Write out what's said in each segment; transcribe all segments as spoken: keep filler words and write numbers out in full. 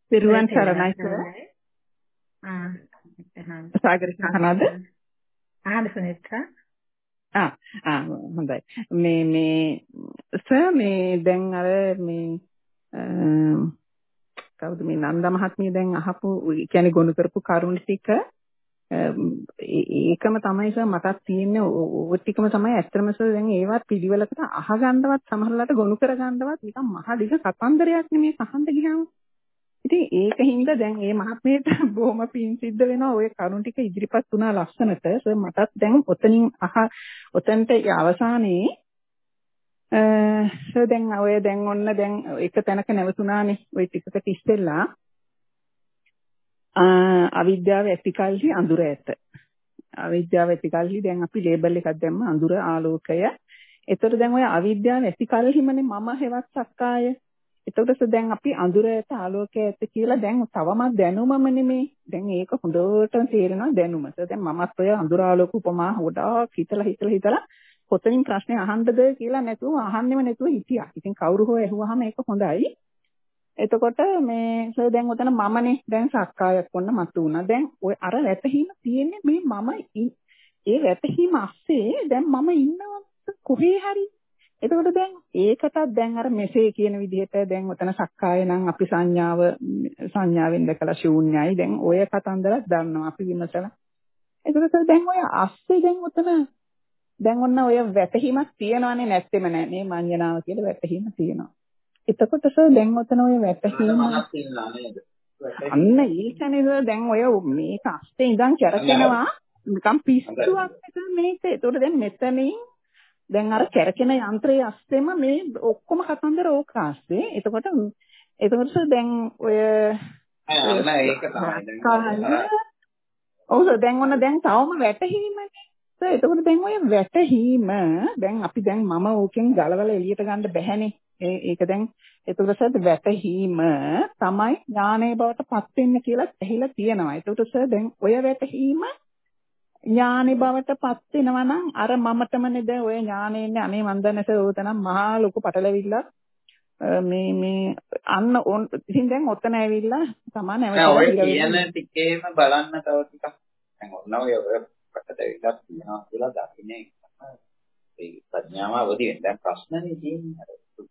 පෙරුවන් සරණයි සර්. ආ එහෙනම් සාගරික අහනද? අහන්න සුනිත්‍රා. ආ ආ හොඳයි. මේ මේ සර් මේ දැන් අර මේ කවුද මේ නන්ද මහත්මිය දැන් අහපු කියන්නේ ගොනු කරපු කරුණ ටික ඒකම තමයි සර් මටත් තියෙන්නේ ඔය ටිකම තමයි ඇත්තම සර් දැන් ඒවත් පිළිවෙලකට අහගන්නවත් සමහරලාට ගොනු කරගන්නවත් නිකන් මහ දිග කතන්දරයක් නෙමේ අහන්න ගියාම. ඉතින් ඒකින්ද දැන් මේ මහත්මියට බොහොම පිං සිද්ධ වෙනවා ඔය කරුණ ටික ඉදිරිපත් වුණා ලස්සනට. සර් මටත් දැන් ඔතනින් අහ ඔතනට අවසානයේ අ සර් දැන් ඔය දැන් ඔන්න දැන් එක තැනක නැවතුණානේ ඔය ටිකකට ඉස්සෙල්ලා අවිද්‍යාව ඇතිකල්හි අඳුර ඇත. අවිද්‍යාව ඇතිකල්හි දැන් අපි ලේබල් එකක් දැම්ම අඳුර ආලෝකය. ඒතර දැන් ඔය අවිද්‍යාව ඇතිකල්හිමනේ මම හෙවත් සක්කාය. එතකොට දැන් අපි අඳුර ඇත ආලෝකය ඇත කියලා දැන් තවමත් දැනුමම නෙමේ. දැන් ඒක හොඳටම තේරෙනවා දැනුම. දැන් මමත් ඔය අඳුර ආලෝක උපමා හොඩාක් හිතලා හිතලා හිතලා කොතනින් ප්‍රශ්නේ අහන්නද කියලා නැතුව අහන්නෙම නැතුව හිටියා. ඉතින් කවුරු හෝ ඇහුවාම ඒක හොඳයි. එතකොට මේ සර් දැන් උතන මමනේ දැන් සක්කායක් වොන්න මතු වුණා. දැන් ඔය අර වැටහීම තියෙන්නේ මේ මම ඒ වැටහීම ASCII දැන් මම ඉන්නවද කොහේ හරි. එතකොට දැන් ඒකටත් දැන් අර මෙසේ කියන විදිහට දැන් උතන සක්කාය නම් අපි සංඥාව සංඥාවෙන් දැකලා ශූන්‍යයි. දැන් ඔය කතන්දරත් දන්නවා අපි විමසලා. එතකොට සර් දැන් ඔය ASCII දැන් උතන දැන් ඔන්න ඔය වැටහීමක් තියෙනවනේ නැත්තේම නෑ. මේ මඤ්ඤණාව කියලා වැටහීම තියෙනවා. එතකොට සර් දැන් ඔතන ඔය වැටහීම අන්න ඊකනේ දැන් ඔය මේක අස්තේ ඉඳන් කරකිනවා නිකන් පිස්සුවක් නේද මේක. ඒතකොට දැන් මෙතනින් දැන් අර කරකින යන්ත්‍රයේ අස්සෙම මේ ඔක්කොම කතන්දර ඕක ආස්තේ. එතකොට එතකොට සර් දැන් ඔය අන්න ඒක තමයි. ඔව් සර් දැන් ඔන්න දැන් තවම වැටහීමනේ. සර් එතකොට දැන් ඔය වැටහීම දැන් අපි දැන් මම ඕකෙන් ගලවලා එළියට ගන්න බැහැනේ. ඒක දැන් එතකොට සර් වැටහීම තමයි ඥානයේ බවට පත් වෙන්න කියලා ඇහිලා තියෙනවා. එතකොට සර් දැන් ඔය වැටහීම ඥානයේ බවට පත් වෙනවා නම් අර මමටම නේද ඔය ඥානෙ ඉන්නේ අනේ මන් දන්නේ සර් ඕතනම් මහා ලොකු පටලවිල්ලක් මේ මේ අන්න ඉතින් දැන් ඔතන ඇවිල්ලා තමයි නැවතලා ඔය කියන ටිකේම බලන්න තව ටිකක් දැන් ඔන්න ඔය ඔය පටලවිල්ලක් තියෙනවා කියලා දකින්නේ ඒ ප්‍රඥාව අවදි වෙන දැන් ප්‍රශ්නනේ තියෙන්නේ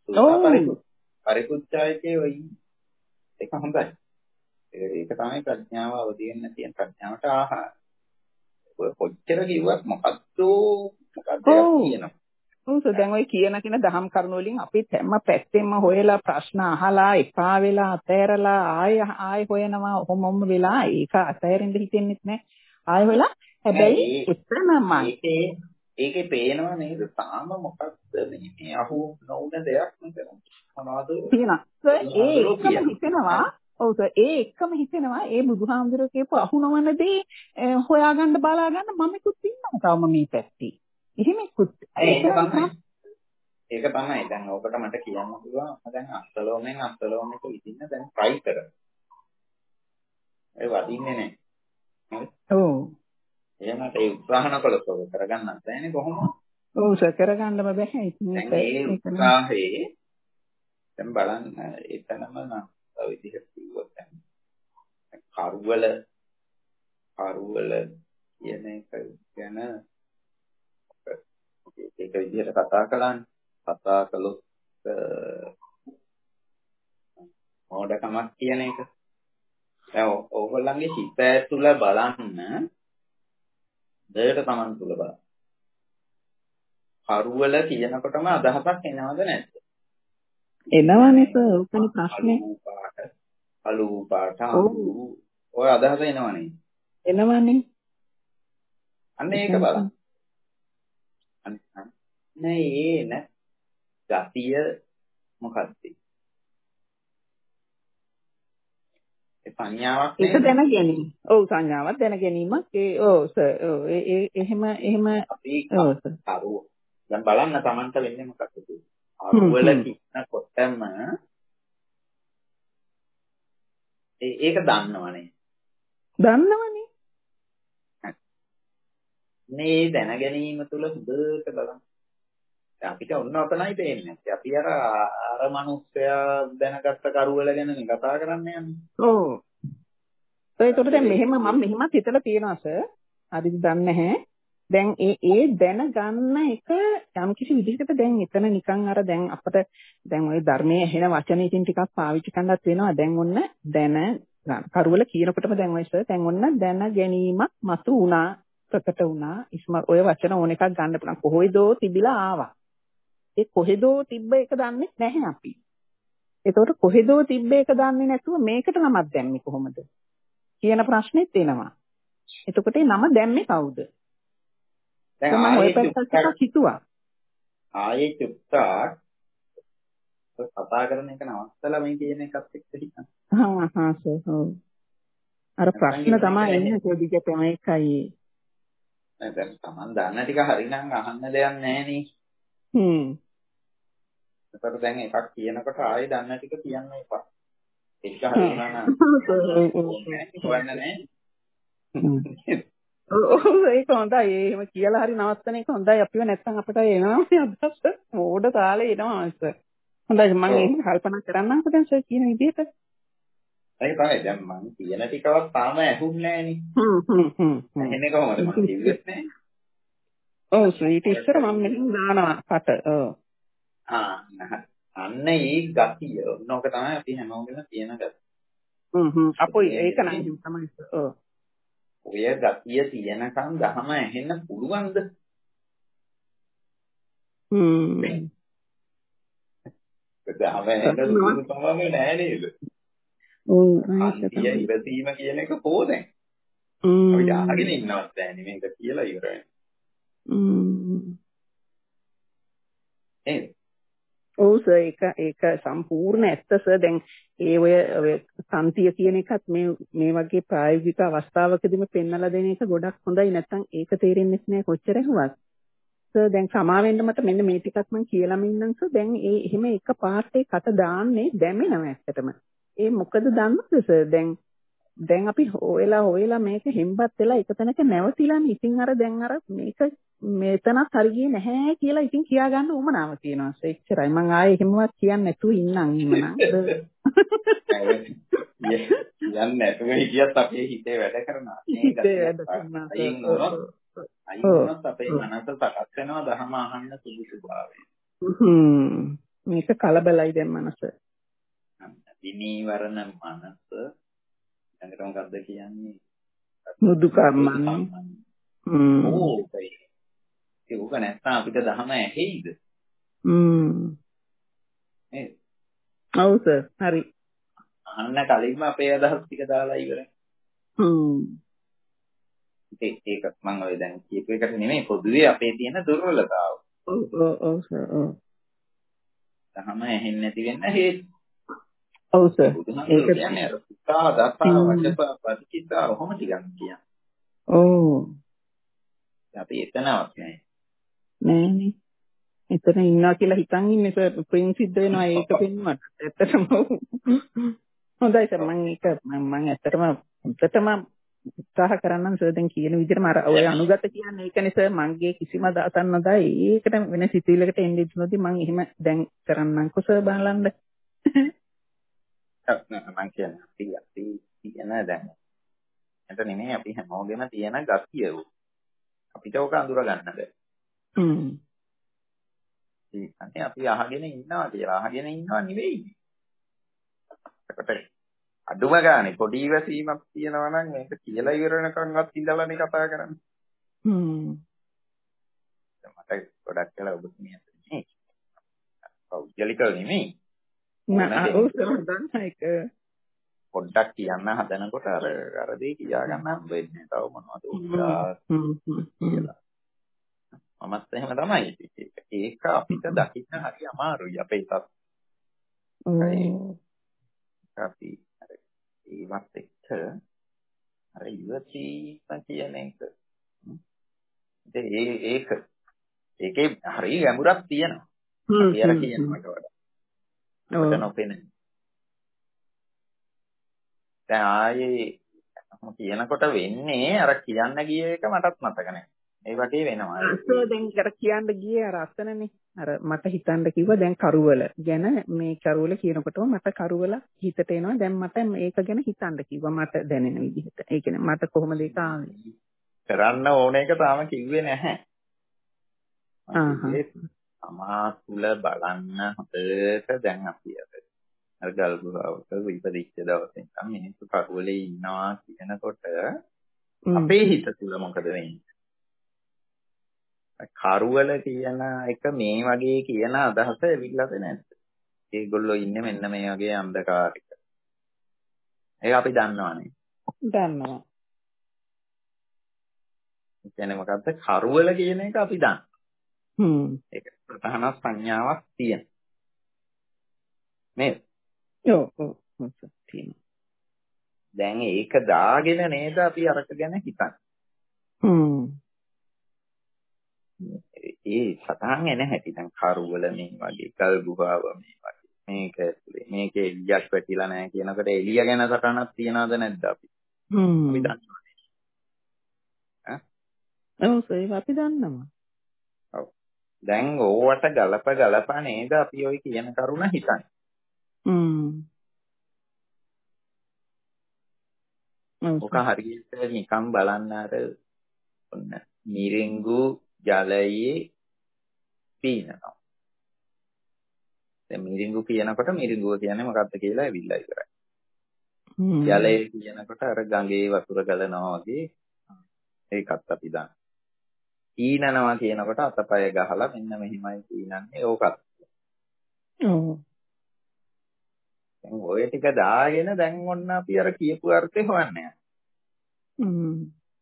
පරිපුච්ඡායකේ වෙයි. ඒක හොඳයි. ඒක තමයි ප්‍රඥාව අවදි වෙන්න තියෙන ප්‍රඥාවට ආහාර. ඔය කොච්චර කිව්වත් මොකද්ද මොකක්ද කියනවා. ඔව් සර් දැන් ඔය කියන කින දහම් කරුණු වලින් අපිත් හැම පැත්තෙම හොයලා ප්‍රශ්න අහලා එපා වෙලා අතෑරලා ආය ආය හොයනවා ඔහොමම වෙලා ඒක අතෑරෙන්න හිතෙන්නේ නැහැ. ආය හොයලා හැබැයි එතනමයි ඒකේ ඒකේ පේනව නේද තාම මොකක්ද මේ අහු නොවුන දෙයක් නේද මොනවද තියෙනවා සර් ඒ එකම හිතෙනවා. ඔව් සර් ඒ එකම හිතෙනවා ඒ බුදුහාමුදුරුවෝ කියපු අහු නොවන දේ හොයාගන්න බලාගන්න මමකුත් ඉන්නවා තාම මේ පැත්තේ. එහෙම ඉක්කුත් ඒක තමයි ඒක තමයි දැන් ඔකට මට කියන්න පුළුවන් මම දැන් අස්තලෝමෙන් අස්තලෝමෙට විදින්න දැන් try කරනවා. ඒ වදින්නේ නැහැ. ඔව් එහෙමත් ඒ උත්සාහන කළොත් ඔක කරගන්නත් බෑනේ කොහොමද? ඔව් සර් කරගන්නම බෑ. දැන් ඒ උත්සාහයේ දැන් බලන්න එතනම නම් විදිහට කිව්වොත් දැන් කරුවල කරුවල කියන එක ගැන ඒක විදිහට කතා කළානේ. කතා කළොත් මොඩකමක් කියන එක. දැන් ඕගොල්ලන්ගේ හිත ඇතුළ බලන්න දෙයට Taman තුල බලන්න. කරුවල කියනකොටම අදහසක් එනවද නැද්ද? එනවනේ සර්. ඔකනේ ප්‍රශ්නේ. අලු පාට අලු ඔය අදහස එනවනේ. එනවනේ. අන්න ඒක බලන්න. අන්න නේ නේ ගතිය මොකක්ද? ඒ සංඥාවක් නේද? ඒක දැන ගැනීම. ඔව් සංඥාවක් දැන ගැනීමක් ඒ ඔව් සර් ඔව් ඒ එහෙම එහෙම ඔව් සර්. අරුව. දැන් බලන්න Tamanට වෙන්නේ මොකක්ද? අරුවල කිනකොටම ඒ ඒක දන්නවනේ. දන්නවනේ. මේ දැන ගැනීම තුල හොඳට බලන්න. අපිට ඔන්න ඔතනයි තේන්නේ. අපි අර අර මිනිස්සයා දැනගත්ත කරුවල ගැන කතා කරන්න යන්නේ. ඔව්. ඒකට දැන් මෙහෙම මම මෙහෙමත් හිතලා තියෙනවා සර්. හරිද දන්නේ නැහැ. දැන් ඒ ඒ දැනගන්න එක යම් කිසි විදිහකට දැන් එතන නිකන් අර දැන් අපිට දැන් ওই ධර්මයේ ඇහෙන වචනයකින් ටිකක් පාවිච්චි කරන්නත් වෙනවා. දැන් ඔන්න දැන කරුවල කියනකොටම දැන් ඔය සර් දැන් ඔන්න දැන ගැනීමක් මතු වුණා ප්‍රකට වුණා. ඉස්ම ඔය වචන ඕන එකක් ගන්න පුළුවන්. කොහොයිදෝ තිබිලා ආවා. ඒ කොහෙදෝ තිබ්බ එක දන්නේ නැහැ අපි. ඒතකොට කොහෙදෝ තිබ්බ එක දන්නේ නැතුව මේකට නමක් දැම්මේ කොහොමද කියන ප්‍රශ්නෙත් එනවා. එතකොට ඒ නම දැම්මේ කවුද? දැන් මම ඔය පැත්තට හිතුවා. ආයේ චුට්ටක් කතා කරන එක නවත්තලා මේ කියන එකත් එක්ක හිතන්න. හා හා සර්. ඔව්. අර ප්‍රශ්න තමයි එන්නේ පොඩිකටම එකයි. නෑ දැන් Taman දන්න ටික හරිනම් අහන්න දෙයක් නැහැ නේ. හ්ම්. ඒකට දැන් එකක් කියනකොට ආයේ දන්න ටික කියන්න එපා. ඒක හරියනවා නම් හොයන්න නෑ. ඔව් ඒක හොඳයි. එහෙම කියලා හරි නවත්තන එක හොඳයි. අපිව නැත්තම් අපිට එනවා මේ අදහස. ඕඩ තාලේ එනවා සර්. හොඳයි මම එහෙම කල්පනා කරන්නම්කෝ දැන් සර් කියන විදිහට. ඒක තමයි දැන් මම කියන ටිකවත් තාම ඇහුන්නේ නෑනේ. හ්ම් හ්ම් හ්ම්. එන්නේ කොහොමද මම කිව්වෙත් නෑ. ඔව් සර් ඊට ඉස්සර මම මෙහෙම දානවා කට. ඔව්. ආ අන්න ඒ ගතිය ඕනක තමයි අපි හැමෝගෙම තියෙන ගතිය. හ්ම් හ්ම් අපොයි ඒක නම් තමයි සර්. ඔව්. ඔය ගතිය තියෙනකන් දහම ඇහෙන්න පුළුවන්ද? හ්ම්. දහම ඇහෙන්න පුළුවන් කමක් නෑ නේද? ඔව් ඒක ඉවසීම කියන එක පොදෙන්. හ්ම්. අපි අහගෙන ඉන්නවත් බෑනේ මේක කියලා ඉවරයි. හ්ම්. ඒ ඔව් සර් ඒක ඒක සම්පූර්ණ ඇත්ත සර්. දැන් ඒ ඔය ඔය සම්තිය කියන එකත් මේ මේ වගේ ප්‍රායෝගික අවස්ථාවකදීම පෙන්වලා දෙන එක ගොඩක් හොඳයි. නැත්නම් ඒක තේරෙන්නේ නැහැ කොච්චර ඇහුවත්. සර් දැන් සමා වෙන්න මට මෙන්න මේ ටිකක් මම කියලාම ඉන්නම් සර්. දැන් ඒ එහෙම එක පාර්ට් එක කට දාන්නේ දැමෙනවා ඇත්තටම. ඒ මොකද දන්නවද සර්? දැන් දැන් අපි හොයලා හොයලා මේක හෙම්බත් වෙලා එක තැනක නැවතිලානේ. ඉතින් අර දැන් අර මේක මෙතනත් හරි ගියේ නැහැ කියලා ඉතින් කියා ගන්න උවමනාව තියෙනවා. එච්චරයි. මම ආයේ එහෙමවත් කියන්නේ නැතුව ඉන්නම් එහෙමනම්. යන්නේ නැතුව හිටියත් අපේ හිතේ වැඩ කරනවා. හිතේ වැඩ කරනවා. අයින් වුණොත් අයින් වුණොත් අපේ මනස සකස් වෙනවා දහම අහන්න සුදුසු භාවය. හ්ම්. මේක කලබලයි දැන් මනස. විනීවරණ මනස ඊට මොකද්ද කියන්නේ? මුදු කර්මන්නේ. හ්ම්. ඕකයි. ඒක නැත්නම් අපිට දහම ඇහෙයිද? හ්ම්. නේද? ඔව් සර්. හරි. අහන්න කලින්ම අපේ අදහස් ටික දාලා ඉවරයි. හ්ම්. ඒක ඒක මම ඔය දැන් කියපු එකට නෙමෙයි පොදුවේ අපේ තියෙන දුර්වලතාව. ඔව් ඔව් ඔව් සර්. ඔව්. දහම ඇහෙන්නේ නැති වෙන්න හේතු. ඔව් සර්. ඒක කියන්නේ සුතා දසා වචපා පටිච්චා ඔහොම ටිකක් කියන්නේ. ඔව්. අපි එතනවත් නැහැ. නෑනේ. එතන ඉන්නවා කියලා හිතන් ඉන්නේ සර්. ප්‍රින් සිද්ධ වෙනවා ඒක පෙන්වන්නට. ඇත්තටම හොඳයි සර්. මම ඒක මම ඇත්තටම හොඳටම උත්සාහ කරන්නම් සර්. දැන් කියන විදිහටම අර ඔය අනුගත කියන්නේ ඒකනේ සර්. මගේ කිසිම අදහසක් නැදයි. ඒකට වෙන සිතුවිල්ලකට එන්නේ ඉන්නොදී මම එහෙම දැන් කරන්නම්කෝ සර් බලන්න. මම කියන්නේ අපි අපි කියන දැන් එතන නෙමෙයි අපි හැමෝගෙම තියෙන ගතිය උ අපිට ඕක අඳුර ගන්න බෑ. හ්ම්. ඒකනේ අපි අහගෙන ඉන්නවා කියලා අහගෙන ඉන්නවා නෙවෙයි. ඒකට අඩුම ගානේ පොඩි ඉවසීමක් තියෙනවා නම් මේක කියලා ඉවර වෙනකන්වත් ඉඳලානේ කතා කරන්නේ. හ්ම්. මට ගොඩක් වෙලා ඔබ කියන්නේ පෞද්ගලිකව නෙමෙයි. නෑ ඔව් සර් දන්න එක. පොඩ්ඩක් කියන්න හදනකොට අර අර දේ කියා ගන්න හම්බ වෙන්නේ. තව මොනවද උත්සාහ කියලා. මමත් එහෙම තමයි. ඒක අපිට දකින්න හරි අමාරුයි අපේ තත්. අපි අර ඒවත් එක්ක අර ඉවසීම කියන එක. ඒ ඒක ඒකේ හරි ගැඹුරක් තියෙනවා. අපි අර කියනකට වඩා. ඔතන නොපෙනෙන. දැන් ආයේ මම කියනකොට වෙන්නේ අර කියන්න ගිය එක මටත් මතක නැහැ. ඒ වගේ වෙනවා. අසෝ දැන් කර කියන්න ගියේ අර අසනනේ. අර මට හිතන්න කිව්වා දැන් කරුවල ගැන මේ කරුවල කියනකොටම මට කරුවල හිතට එනවා දැන් මට මේක ගැන හිතන්න කිව්වා මට දැනෙන විදිහට. ඒ කියන්නේ මට කොහොමද ඒක ආවේ? කරන්න ඕන එක තාම කිව්වේ නැහැ. තමා තුළ බලන්න හොඳට දැන් අපි අර ගල් ගුහාවක ඉපදිච්ච දවසේ ඉඳන් මිනිස්සු කරුවලේ ඉන්නවා කියනකොට අපේ හිත තුළ මොකද වෙන්නේ? කරුවල කියන එක මේ වගේ කියන අදහස එවිල්ලාද නැද්ද? ඒගොල්ලෝ ඉන්නේ මෙන්න මේ වගේ අන්ධකාරයක. ඒක අපි දන්නවනේ. දන්නවා. ඒ කියන්නේ මොකද්ද? කරුවල කියන එක අපි දන්නවා. හ්ම්. ඒක ප්‍රධාන සංඥාවක් තියෙන. නේද? ඔව් ඔව් තියෙනවා. දැන් ඒක දාගෙන නේද අපි අරක ගැන හිතන්නේ. හ්ම්. ඒ සතහන් එන හැටි දැන් කරුවල මේ වගේ ගල් ගුහාව මේ වගේ මේක ඇතුලේ මේකේ එළියක් වැටිලා නැහැ කියනකොට එළිය ගැන සටහනක් තියනවද නැද්ද අපි? හ්ම්. අපි දන්නවනේ. ඈ? ඔව් ඒක අපි දන්නවා. ඔව්. දැන් ඕවට ගලප ගලප නේද අපි ওই කියන කරුණ හිතන්නේ. හ්ම්. ඔක හරියට නිකන් බලන්න අර ඔන්න මිරිඟු ජලයේ පීනනවා. දැන් මිරිඟු කියනකොට මිරිඟුව කියන්නේ මොකක්ද කියලා ඇවිල්ලා ඉවරයි. ජලය කියනකොට අර ගඟේ වතුර ගලනවා වගේ ඒකත් අපි දන්නවා. පීනනවා කියනකොට අතපය ගහලා මෙන්න මෙහිමයි පීනන්නේ ඕකත්. ඔව්. දැන් ඔය ටික දාගෙන දැන් ඔන්න අපි අර කියපු අර්ථය හොයන්නේ. හ්ම්.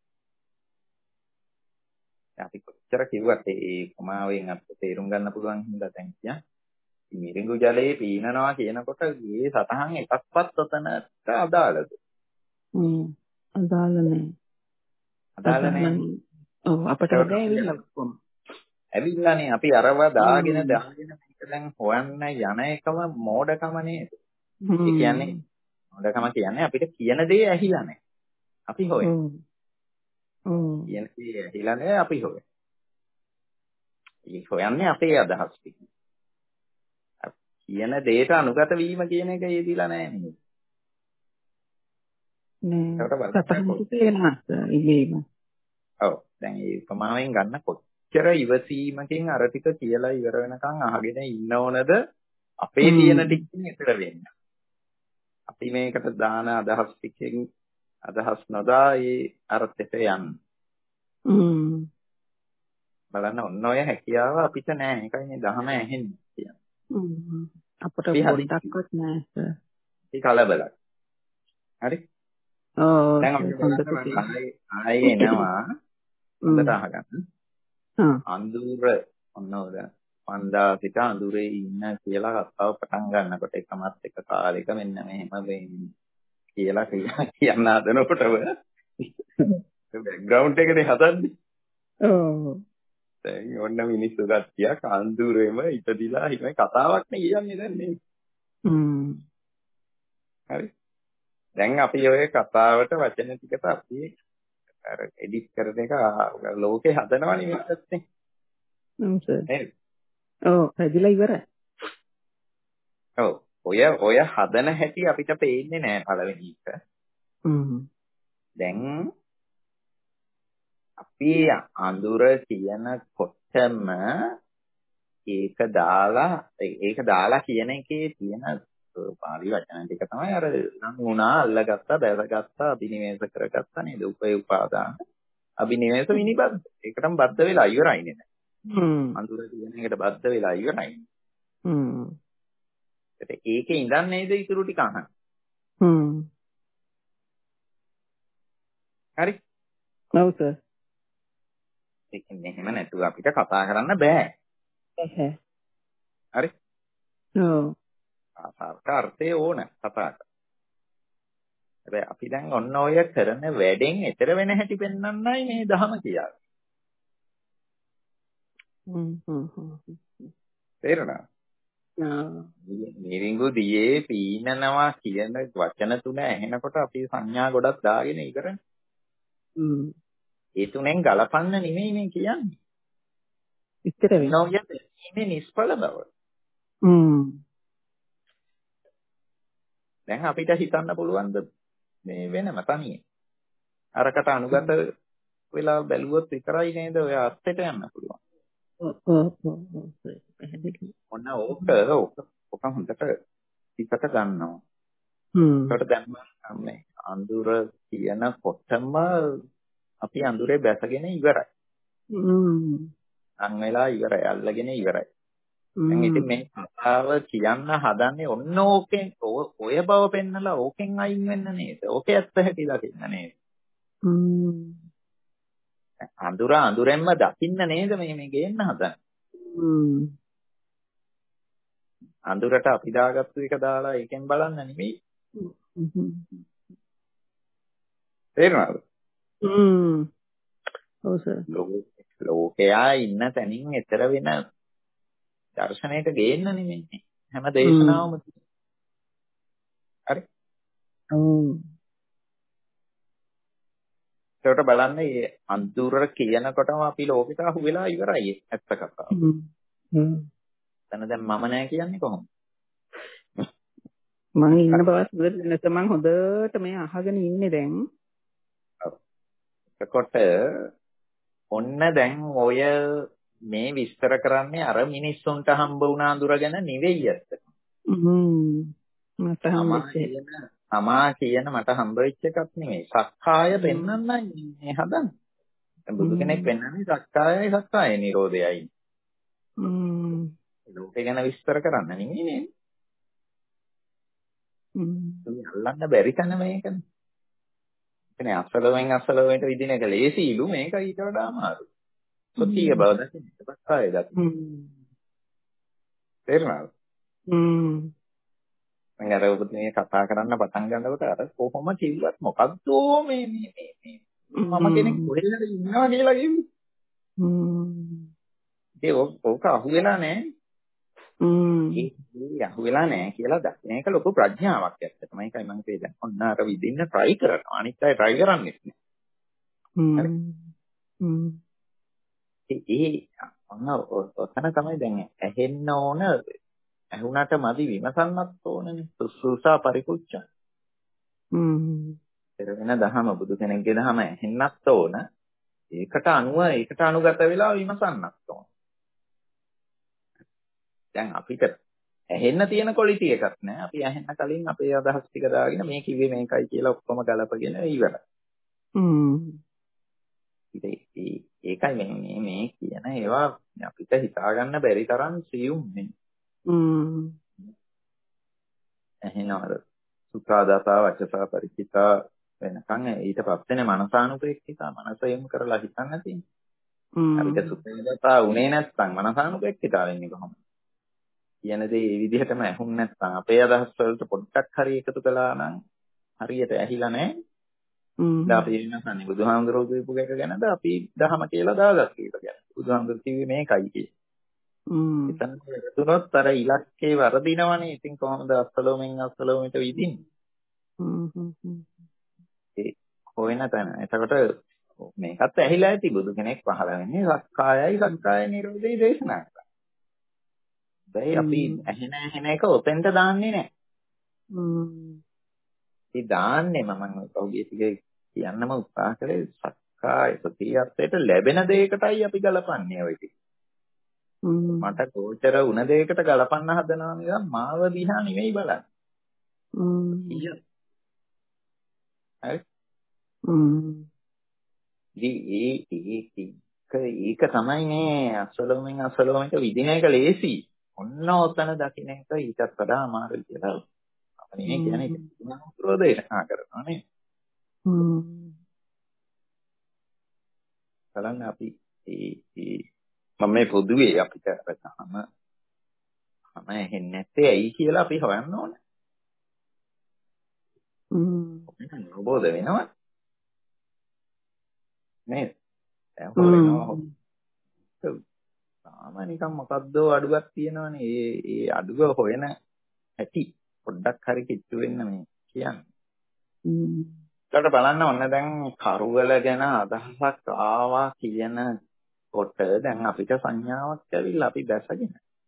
අපි කොච්චර කිව්වත් ඒ කොමාවෙන් අපිට තේරුම් ගන්න පුළුවන් හින්දා දැන් කියන්නේ මිරිඟු ජලයේ පීනනවා කියනකොට මේ සතහන් එකක්වත් ඔතනට අදාළද? හ්ම්. අදාළ නැහැ. අදාළ නැහැ. ඔව් අපට බැහැ කොහොම. ඇවිල්ලානේ අපි අරව දාගෙන දාගෙන මේක දැන් හොයන්න යන එකම මෝඩකම නේද? ඒ කියන්නේ මෝඩකම කියන්නේ අපිට කියන දේ ඇහිලා නැහැ. අපි හොයන්නේ. ඔව්. කියන දේ ඇහිලා නැහැ අපි හොයන්නේ. ඒ හොයන්නේ අපේ අදහස් ටික. කියන දෙයට අනුගත වීම කියන එක යෙදිලා නැහැ නේද? නෑ. ඔව්. දැන් මේ උපමාවෙන් ගන්න කොච්චර ඉවසීමකින් අර ටික කියලා ඉවර වෙනකන් අහගෙන ඉන්න ඕනද අපේ තියෙන ටිකකින් ඉතර වෙන්න. අපි මේකට දාන අදහස් ටිකෙන් අදහස් නොදා ඒ අර්ථයට යන්න. හ්ම්. බලන්න ඔන්න ඔය හැකියාව අපිට නෑ. ඒකයි මේ දහම ඇහෙන්නේ කියන්නේ. හ්ම්. අපට පොඩ්ඩක්වත් නෑ සර්. ඒ කලබලයි. හරි? ඔව්. දැන් අපි ආයේ එනවා. හොඳට අහගන්න. හ්ම්. අඳුර ඔන්න ඔය පන්දා සිට අඳුරේ ඉන්න කියලා කතාව පටන් ගන්නකොට එකමත් එක කාලෙක මෙන්න මෙහෙම වෙන්නේ කියලා කියන්න හදනකොටම බෑග්ග්‍රවුන්ඩ් එකනේ හදන්නේ. ඔව්. දැන් ඔන්න මිනිස්සු ගත්තියක් අඳුරේම ඉපදිලා හිම කතාවක් නේ කියන්නේ දැන් මේ. හ්ම්. හරි. දැන් අපි ඔය කතාවට වචන ටිකට අපි අර එඩිට් කරන එක ලෝකේ හදනවනේ මේ පැත්තෙන්. හ්ම් සර්. නේද? ඔව් හැදිලා ඉවරයි. ඔව්. ඔය ඔය හදන හැටි අපිට පේන්නේ නෑ පළවෙනි එක. හ්ම්. දැන් අපි අඳුර කියනකොටම ඒක දාලා ඒක දාලා කියන එකේ තියෙන පාලි වචන ටික තමයි අර නම් වුණා අල්ලගත්තා බැසගත්තා අභිනිවේෂ කරගත්තා නේද උපේ උපාදාන අභිනිවේෂ විනිබද්ධ ඒකටම බද්ධ වෙලා ඉවරයි නේද හ්ම් අඳුර කියන එකට බද්ධ වෙලා ඉවරයි හ්ම් ඒකේ ඉඳන් නේද ඉතුරු ටික අහන්නේ හ්ම් හරි ඔව් සර් ඒක මෙහෙම නැතුව අපිට කතා කරන්න බෑ එහේ හරි ඔව් ආසාවට අර්ථය ඕන කතාවට. හැබැයි අපි දැන් ඔන්න ඔය කරන වැඩෙන් ඈතර වෙන හැටි පෙන්වන්නයි මේ දහම කියන්නේ. හ්ම් හ්ම් හ්ම්. තේරුණා? ආ. මිරිඟු දියේ පීනනවා කියන වචන තුන ඇහෙනකොට අපි සංඥා ගොඩක් දාගෙන ඉවරනේ. හ්ම්. ඒ තුනෙන් ගලපන්න නෙමෙයි මේ කියන්නේ. ඉතර වෙනවා. මේ නිෂ්ඵල බව. හ්ම්. දැන් අපිට හිතන්න පුළුවන් මේ වෙනම තනියෙන්. අරකට අනුගත වෙලා බැලුවොත් විතරයි නේද ඔය අර්ථයට යන්න පුළුවන්. ඔව් ඔව් ඔව්. ඔන්න ඕක ඕක ඕක හොඳට පිටට ගන්නවා. හ්ම්. ඒකට දැන් මේ අඳුර කියනකොටම අපි අඳුරේ බැසගෙන ඉවරයි. හ්ම්. අන් වෙලා ඉවරයි, අල්ලගෙන ඉවරයි. දැන් ඉතින් මේ කතාව කියන්න හදන්නේ ඔන්න ඕකෙන් ඔය බව පෙන්නලා ඕකෙන් අයින් වෙන්න නේද? ඕකේ ඇත්ත හැටි දකින්න නේද? හ්ම්. අඳුර අඳුරෙන්ම දකින්න නේද මේ මේ ගේන්න හදන්නේ? හ්ම්. අඳුරට අපි දාගත්තු එක දාලා ඒකෙන් බලන්න නෙමෙයි. තේරුණාද? හ්ම්. ඔව් සර්. ලෝකයා ඉන්න තැනින් එතර වෙන දර්ශනයට ගේන්න නෙමෙයි. හැම දේශනාවම හරි. ඔව්. ඒකට බලන්න මේ අඳුර කියනකොටම අපි ලෝකෙට අහු වෙලා ඉවරයි ඇත්ත කතාව. හ්ම්. එතන දැන් මම නෑ කියන්නේ කොහොමද? මම ඉන්න බවත් හොඳට නැත මම හොඳට මේ අහගෙන ඉන්නේ දැන්. එතකොට ඔන්න දැන් ඔය මේ විස්තර කරන්නේ අර මිනිස්සුන්ට හම්බ වුණ අඳුර ගැන නෙවෙයි ඇත්තට. හ්ම්. මට හම්බෙච්ච තමා කියන මට හම්බ වෙච්ච එකක් නෙවෙයි. සක්කාය පෙන්වන්නයි මේ හදන්නේ. දැන් බුදු කෙනෙක් පෙන්වන්නේ සක්කායයි සක්කාය නිරෝධයයි. හ්ම්. ලෝකේ ගැන විස්තර කරන්න නෙවෙයි නේද? හ්ම්. අල්ලන්න බැරි තැන මේකනේ. එනේ අසලවෙන් අසලවෙන්ට විදින එක ලේසිලු මේක ඊට වඩා අමාරුයි. සත්‍ය බව දකින්න සක්කාය දකින්න. තේරුණාද? හ්ම්. මම අර ඔබතුමිය කතා කරන්න පටන් ගන්නකොට අර කොහොම කිව්වත් මොකද්ද මේ මේ මේ මම කෙනෙක් කොහෙද ඉන්නවා කියලා කිව්වේ. හ්ම්. ඒ ඔක අහුවෙලා නැහැ. හ්ම්. ඒ අහුවෙලා නැහැ කියලා දකින්න එක ලොකු ප්‍රඥාවක් ඇත්තටම. ඒකයි මම කියන්නේ ඔන්න අර විදින්න try කරනවා. අනිත් අය try කරන්නේ නැහැ. හ්ම්. හ්ම්. ඒ ඔන්න ඔතන තමයි දැන් ඇහෙන්න ඕන ඇහුණට මදි විමසන්නත් ඕනනේ. සුසුසා පරිකුච්චා. හ්ම්. පෙරගෙන දහම බුදු කෙනෙක්ගේ දහම ඇහෙන්නත් ඕන. ඒකට අනුව ඒකට අනුගත වෙලා විමසන්නත් ඕන. දැන් අපිට ඇහෙන්න තියෙන quality එකක් නෑ. අපි ඇහෙන්න කලින් අපේ අදහස් ටික දාගෙන මේ කිව්වේ මේකයි කියලා ඔක්කොම ගලපගෙන ඉවරයි. හ්ම්. ඒකයි මේ මේ කියන ඒවා අපිට හිතා ගන්න බැරි තරම් සියුම් නේ. හ්ම්. එහෙනවද සුඛාදාතා වචසා පරිචිතා වෙනකන් ඊට පස්සේනේ මනසානුපේක්ෂිතා මනස යොමු කරලා හිතන්න තියෙන්නේ. අපිට සුඛාදාතා උනේ නැත්නම් මනසානුපේක්ෂිතා වෙන්නේ කොහොමද? කියන දේ මේ විදිහටම ඇහුන් නැත්නම් අපේ අදහස් වලට පොඩ්ඩක් හරි එකතු කළා නම් හරියට ඇහිලා නැහැ. හ්ම්. දැන් අපි ඉන්නසන්නේ බුදුහාමුදුරුවෝ කියපු එක ගැනද අපි දහම කියලා දාගත්ත එක ගැන. බුදුහාමුදුරුවෝ කිව්වේ මේකයි කියේ. හ්ම්. එතන තුනොත් අර ඉලක්කේ වරදිනවනේ. ඉතින් කොහොමද අස්සලෝමෙන් අස්සලෝමෙට විදින්නේ? හ්ම් හ්ම් හ්ම්. ඒ හොයන තැන. එතකොට මේකත් ඇහිලා ඇති බුදු කෙනෙක් පහළ වෙන්නේ සක්කායයි සක්කාය නිරෝධේ දේශනා කරා. දැන් අපි ඇහෙන ඇහෙන එක ඔතෙන්ට දාන්නේ නැහැ. හ්ම්. ඒ දාන්නේ මම කවුගේ ටික කියන්නම උත්සාහ කරේ සක්කාය සතියත්වයට ලැබෙන දෙයකටයි අපි ගලපන්නේ ඔය ටික. මට කෝචර වුණ දෙයකට ගලපන්න හදනවා නිකන් මාව දිහා නෙවෙයි බලන්නේ. හ්ම්. හරි. හ්ම්. ඒ ඒ ඒක තමයි මේ අසලෝමෙන් අසලෝමෙට විදින එක ලේසි. ඔන්න ඔතන දකින්න එක ඊටත් වඩා අමාරුයි කියලා. අපි මේ කියන්නේ මොනවද දේශනා කරනවා නේ. හ්ම්. බලන්න අපි ඒ ඒ මම මේ පොදුවේ අපිට අරගහම මම ඇහෙන්නේ නැත්තේ ඇයි කියලා අපි හොයන්න ඕනේ. හ්ම්. මේක අවබෝධ වෙනවා. නේද? දැන් හොයනවා. තාම නිකන් මොකද්ද අඩුවක් තියෙනවනේ. ඒ ඒ අඩුව හොයන ඇති පොඩ්ඩක් හරි කිච්චු වෙන්න මේ කියන්නේ. හ්ම්. ඒකට බලන්න ඔන්න දැන් කරුවල ගැන අදහසක් ආවා කියන කොට දැන් අපිට සංඥාවක් ඇවිල්ලා අපි දැසගෙන.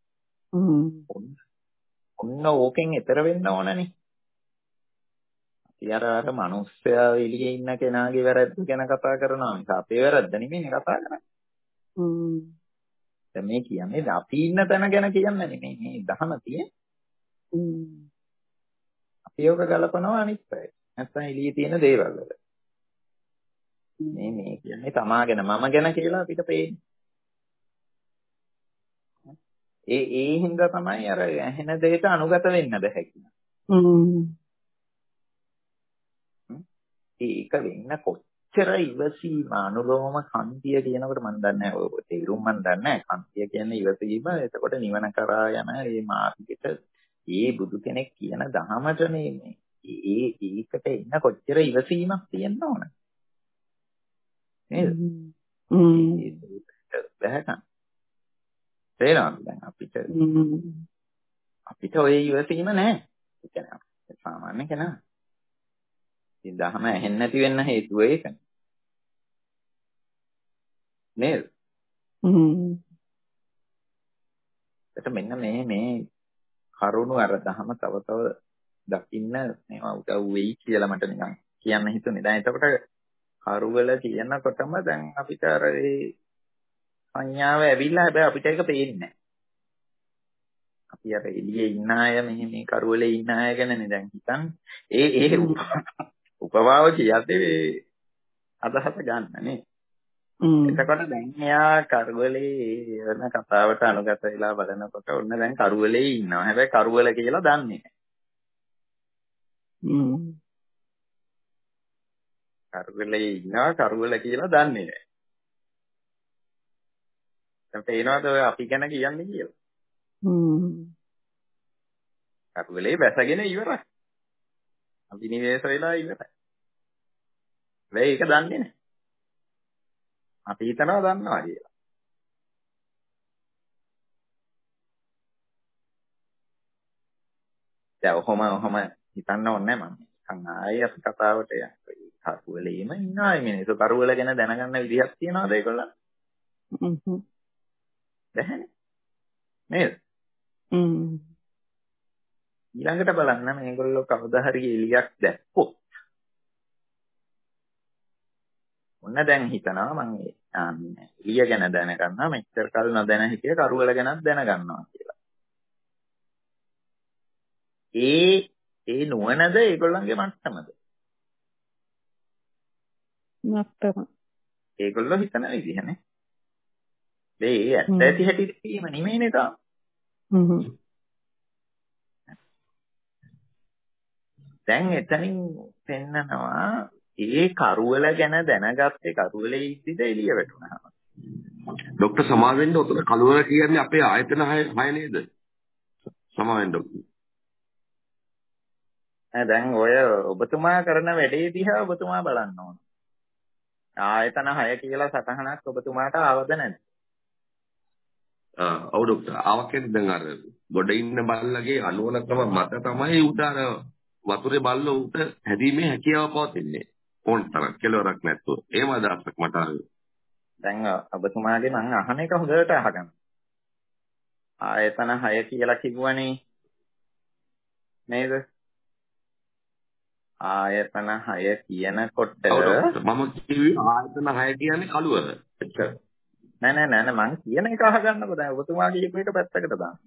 ඔන්න ඕකෙන් එතර වෙන්න ඕනනේ. අපි අර අර මිනිස්සයා එළියේ ඉන්න කෙනාගේ වැරද්ද ගැන කතා කරනවා මිස අපේ වැරද්ද නෙමෙයි කතා කරන්නේ. හ්ම්. දැන් මේ කියන්නේ අපි ඉන්න තැන ගැන කියන්නේ නෙමෙයි මේ දහම තියෙන්නේ. හ්ම්. අපි යෝග ගලපනවා අනිත් පැය. නැත්නම් එළියේ තියෙන දේවල් වල. මේ මේ කියන්නේ තමාගෙන මම ගැන කියලා අපිට පේන්නේ. ඒ ඒ හින්දා තමයි අර ඇහෙන දෙයට අනුගත වෙන්න බැහැ කියන්නේ. හ්ම්. ඒක වෙන්න කොච්චර ඉවසීම අනුලෝම කන්තිය කියනකොට මම දන්නේ නැහැ ඔය තේරුම් මම දන්නේ නැහැ කන්තිය කියන්නේ ඉවසීම එතකොට නිවන කරා යන මේ මාර්ගයට ඒ බුදු කෙනෙක් කියන දහමටනේ මේ ඒ ඒකට එන්න කොච්චර ඉවසීමක් තියෙන්න ඕන නේද හ්ම් බැහැ තේරෙනවද දැන් අපිට අපිට ඔය ඉවසීම නැහැ ඒ කියන්නේ සාමාන්‍ය කෙනා ඉතින් දහම ඇහෙන්නේ නැති වෙන්න හේතුව ඒකනේ. නේද? හ්ම්. ඒත් මෙන්න මේ මේ කරුණු අර දහම තව තව දකින්න මේවා උදව් වෙයි කියලා මට නිකන් කියන්න හිතුනේ. දැන් එතකොට කරුවල කියනකොටම දැන් අපිට අර ඒ සංඥාව ඇවිල්ලා හැබැයි අපිට ඒක පේන්නේ නැහැ. අපි අර එළියේ ඉන්න අය මේ මේ කරුවලේ ඉන්න අය ගැනනේ දැන් හිතන්නේ. ඒ ඒ උපවාව කියන්නේ අදහස ගන්න නේ. එතකොට දැන් එයා කරුවලේ වෙන කතාවට අනුගත වෙලා බලනකොට ඔන්න දැන් කරුවලේ ඉන්නවා. හැබැයි කරුවල කියලා දන්නේ නැහැ. හ්ම්. කරුවලේ ඉන්නවා කරුවල කියලා දන්නේ නැහැ. දැන් පේනවද ඔය අපි ගැන කියන්නේ කියලා? හ්ම්. කරුවලේ බැසගෙන ඉවරයි. අභිනිවේෂ වෙලා ඉවරයි. වෙයි ඒක දන්නේ නැහැ. අපි හිතනවා දන්නවා කියලා. දැන් ඔහොම ඔහොම හිතන්න ඕනේ නැහැ මම. නිකන් ආයෙ අපි කතාවට යනවා. කරුවලේම ඉන්නවා මිනිස්සු. කරුවල ගැන දැනගන්න විදිහක් තියනවාද ඒගොල්ලන්? හ්ම්. බැහැනේ. නේද? හ්ම්. ඊළඟට බලන්න මේගොල්ලෝ කවදා හරි එළියක් දැක්කොත් ඔන්න දැන් හිතනවා මම එළිය ගැන දැනගන්නවා මෙච්චර කල් නොදැන හිටිය කරුවල ගැනත් දැනගන්නවා කියලා. ඒ ඒ නුවණද ඒගොල්ලන්ගේ මට්ටමද? මට්ටම. ඒගොල්ලෝ හිතන විදිහනේ. මේ ඇත්ත ඇති හැටි තීම නෙමෙයිනේ තාම. හ්ම්. දැන් එතනින් පෙන්නනවා ඒ කරුවල ගැන දැනගත්තේ කරුවලේ ඉද්දිද එළිය වැටුණාම. ડોક્ટર සමාවෙන්න උතන කළුවර කියන්නේ අපේ ආයතන හය නේද? සමාවෙන්න ડોක්ටර්. දැන් ඔය ඔබතුමා කරන වැඩේ දිහා ඔබතුමා බලන්න ඕන. ආයතන හය කියලා සටහනක් ඔබතුමාට ආවද නැද්ද? ආ ඔව් ડોක්ටර්. ආවක් කියන්නේ දැන් අර ගොඩ ඉන්න බල්ලගේ අනුවණකම මත තමයි උට අර වතුරේ බල්ල උට හැදීමේ හැකියාව පවතින්නේ. ඕන තරම් කෙලවරක් නැතුව. ඒම අදහසක් මට ආවේ. දැන් ඔබතුමාගේ මම අහන එක හොඳට අහගන්න. ආයතන හය කියලා කිව්වනේ. නේද? ආයතන හය කියනකොට මම කිව්වේ ආයතන හය කියන්නේ කළුවර. එච්චර. නෑ නෑ නෑ මං කියන එක අහගන්නකෝ. දැන් ඔබතුමා කියපු එක පැත්තකට දාන්න.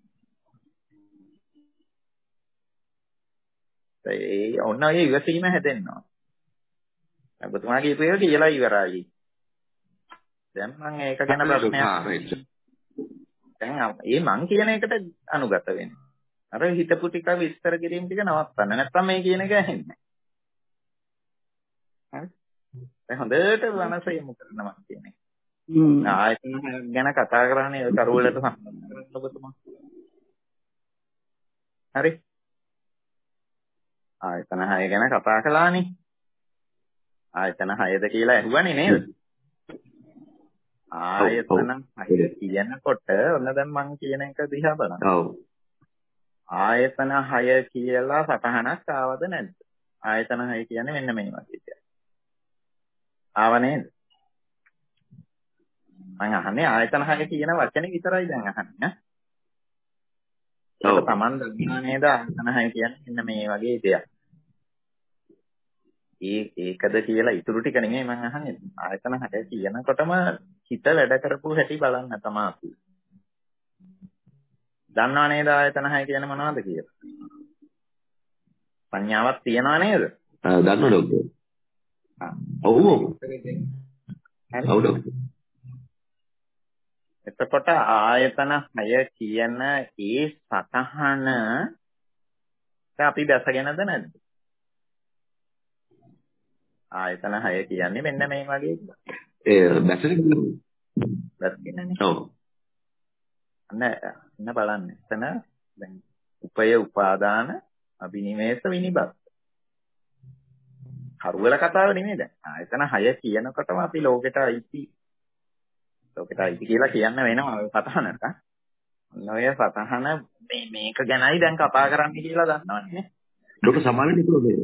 ඒ ඔන්න ඔය ඉවසීම හැදෙන්නවා. ඔබතුමා කියපු එක කියලා ඉවරයි. දැන් මම ඒක ගැන ප්‍රශ්නයක් දැන් ඒ මං කියන එකට අනුගත වෙන්න. අර හිතපු ටික විස්තර කිරීම ටික නවත්තන්න. නැත්නම් මේ කියන එක ඇහෙන්නේ නැහැ. හරි? දැන් හොඳට මනස යොමු කරනවා කියන්නේ. හ්ම්. ආයතන ගැන කතා කරන්නේ ඒ කරුවලට සම්බන්ධ කරගෙන ඔබතුමා. හරි? ආයතන හය ගැන කතා කළානේ. ආයතන හයද කියලා ඇහුවනේ නේද? ආයතන හය කියනකොට ඔන්න දැන් මං කියන එක දිහා බලන්න. ඔව්. ආයතන හය කියලා සටහනක් ආවද නැද්ද? ආයතන හය කියන්නේ මෙන්න මේ වගේ. ආව නේද? මම අහන්නේ ආයතන හය කියන වචනේ විතරයි දැන් අහන්නේ. ඒක Taman දන්නා නේද ආයතන හය කියන්නේ මෙන්න මේ වගේ දෙයක්. ඒ ඒකද කියලා ඉතුරු ටික නෙමෙයි මම අහන්නේ. ආයතන හය කියනකොටම හිත වැඩ කරපු හැටි බලන්න තමයි අපි. දන්නා නේද ආයතන හය කියන්නේ මොනවද කියලා? සංඥාවක් තියනවා නේද? ආ දන්නවා ඩොක්ටර්. ආ ඔව් ඔව්. ඔව් ඩොක්ටර්. එතකොට ආයතන හය කියන ඒ සතහන අපි දැසගෙනද නැද්ද? ආයතන හය කියන්නේ මෙන්න මේ වගේ. ඒ දැසගෙන දැසගෙනනේ. ඔව්. අන්න අන්න බලන්න. එතන දැන් උපය උපාදාන අභිනිවේෂ විනිබත්. කරුවල කතාව නෙමෙයි දැන්. ආයතන හය කියනකොටම අපි ලෝකෙට අයිති ලෝකෙට අයිති කියලා කියන්න වෙනවා ඔය සතහනට. ඔන්න ඔය සතහන මේ මේක ගැනයි දැන් කතා කරන්නේ කියලා දන්නවනේ. ඩොක්ටර් සමාන ඩොක්ටර්.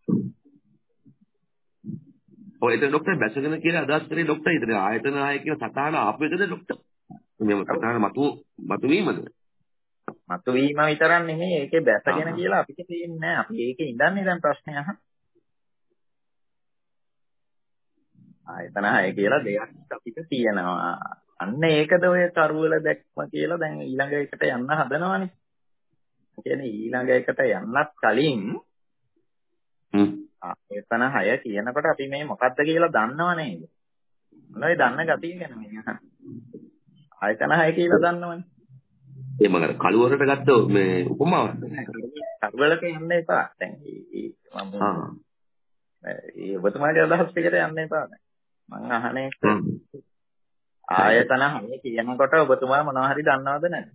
ඔය එතන ඩොක්ටර් බැසගෙන කියලා අදහස් කරේ ඩොක්ටර් ඉතින් ආයතන හය කියන සතහන ආපු එකද ඩොක්ටර්? මේ සතහන මතු මතු වීමද? මතු වීම විතරක් නෙමෙයි ඒකේ බැසගෙන කියලා අපිට තේින්නේ නැහැ. අපි ඒකේ ඉඳන්නේ දැන් ප්‍රශ්නේ අහන්න. ආයතන හය කියලා දෙයක් අපිට තියෙනවා. අන්න ඒකද ඔය කරුවල දැක්ම කියලා දැන් ඊළඟ එකට යන්න හදනවනේ. ඒ කියන්නේ ඊළඟ එකට යන්නත් කලින් ආයතන හය කියනකොට අපි මේ මොකද්ද කියලා දන්නව නේද? මොනවද දන්න ගතිය ගැන මේ අහන්න. ආයතන හය කියලා දන්නවනේ. ඒ මම කළුවරට ගත්ත මේ උපමාවක්. කරුවලට යන්න එපා. දැන් මම ඒ ඔබතුමාගේ අදහස් ටිකට යන්න එපා දැන්. මං අහන්නේ ආයතන හය කියනකොට ඔබතුමා මොනවා හරි දන්නවද නැද්ද?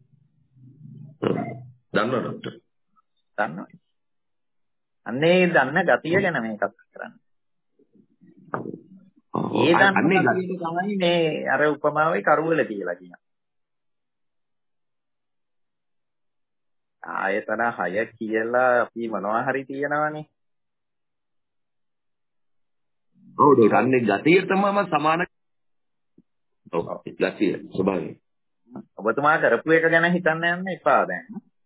දන්නවා ඩොක්ටර්. දන්නවා. අන්නේ දන්න ගතිය ගැන මේ කතා කරන්නේ. ඒ දන්න ගතිය තමයි මේ අර උපමාවේ කරුවල කියලා කියන්නේ. ආයතන හය කියලා අපි මොනවා හරි තියනවනේ. ඔව් ඒක අන්නේ ගතිය තමයි මම සමාන ඔව් ගතිය ස්වභාවය. ඔබතුමා කරපු එක ගැන හිතන්න යන්න එපා දැන්.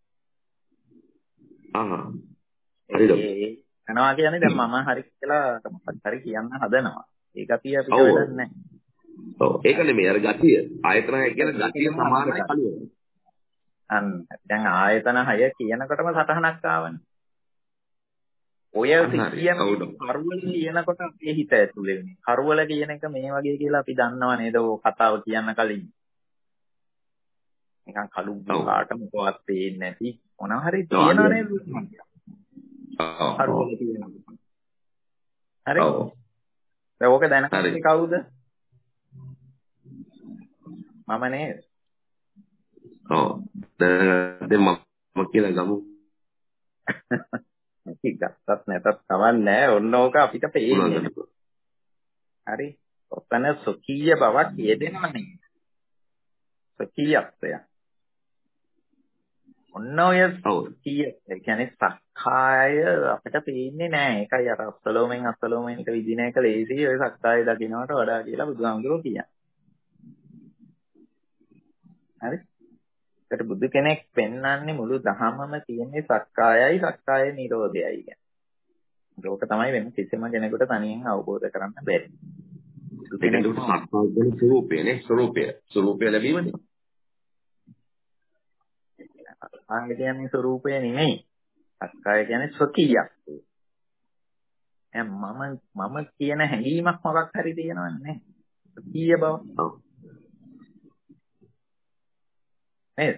ආහ් හරිද? ඒ කනවා කියන්නේ දැන් මම හරි කියලා මොකක්ද හරි කියන්න හදනවා. ඒ ගතිය අපිට වැඩක් නැහැ. ඔව් ඒක නෙමෙයි අර ගතිය. ආයතන හය කියන ගතිය සමානයි කලියම. අන්න දැන් ආයතන හය කියනකොටම සටහනක් ආවනේ. ඔය කියන කරුවල කියනකොට අපේ හිත ඇතුලේ වෙන්නේ. කරුවල කියන එක මේ වගේ කියලා අපි දන්නව නේද? ඔය කතාව කියන්න කලින්. නිකන් කළු කාට මොකවත් පේන්නේ නැති මොනවා හරි තියනව නේද? ඔව්. කරුවල කියනවා. හරි. දැන් ඕක දැනගන්නේ කවුද? මම නේද? ඔව්. දැන් මම කියලා ගමු. ඉතින් ගත්තත් නැතත් කවන්නේ ඔන්න ඕක අපිට පේන්නේ. හරි. ඔතන සොකීය බවක් යෙදෙනවා නේද? සොකීයත්වය. ඔන්න ඔය සොකීය ඒ කියන්නේ සක්කාය අපිට පේන්නේ නැහැ. ඒකයි අර අස්සලෝමෙන් අස්සලෝමෙන් එක විදින එක ලේසි. ඔය සක්කාය දකින්නට වඩා කියලා බුදුහාමුදුරුවෝ කියන්නේ. හරි. ඒකට බුදු කෙනෙක් පෙන්වන්නේ මුළු දහමම තියෙන්නේ සක්කායයි සක්කාය නිරෝධයයි කියන්නේ. ඒක තමයි වෙන කිසිම කෙනෙකුට තනියෙන් අවබෝධ කරන්න බැරි. බුදු කෙනෙකුට සක්කාය ස්වરૂපයනේ ස්වરૂපය. ස්වરૂපය ලැබීමනේ. සක්කාය කියන්නේ ස්වરૂපය නෙමෙයි. සක්කාය කියන්නේ ස්වකීයක්. මම මම කියන හැඟීමක් මොකක් හරි තියෙනවන්නේ. ස්වකීය බව. නේද?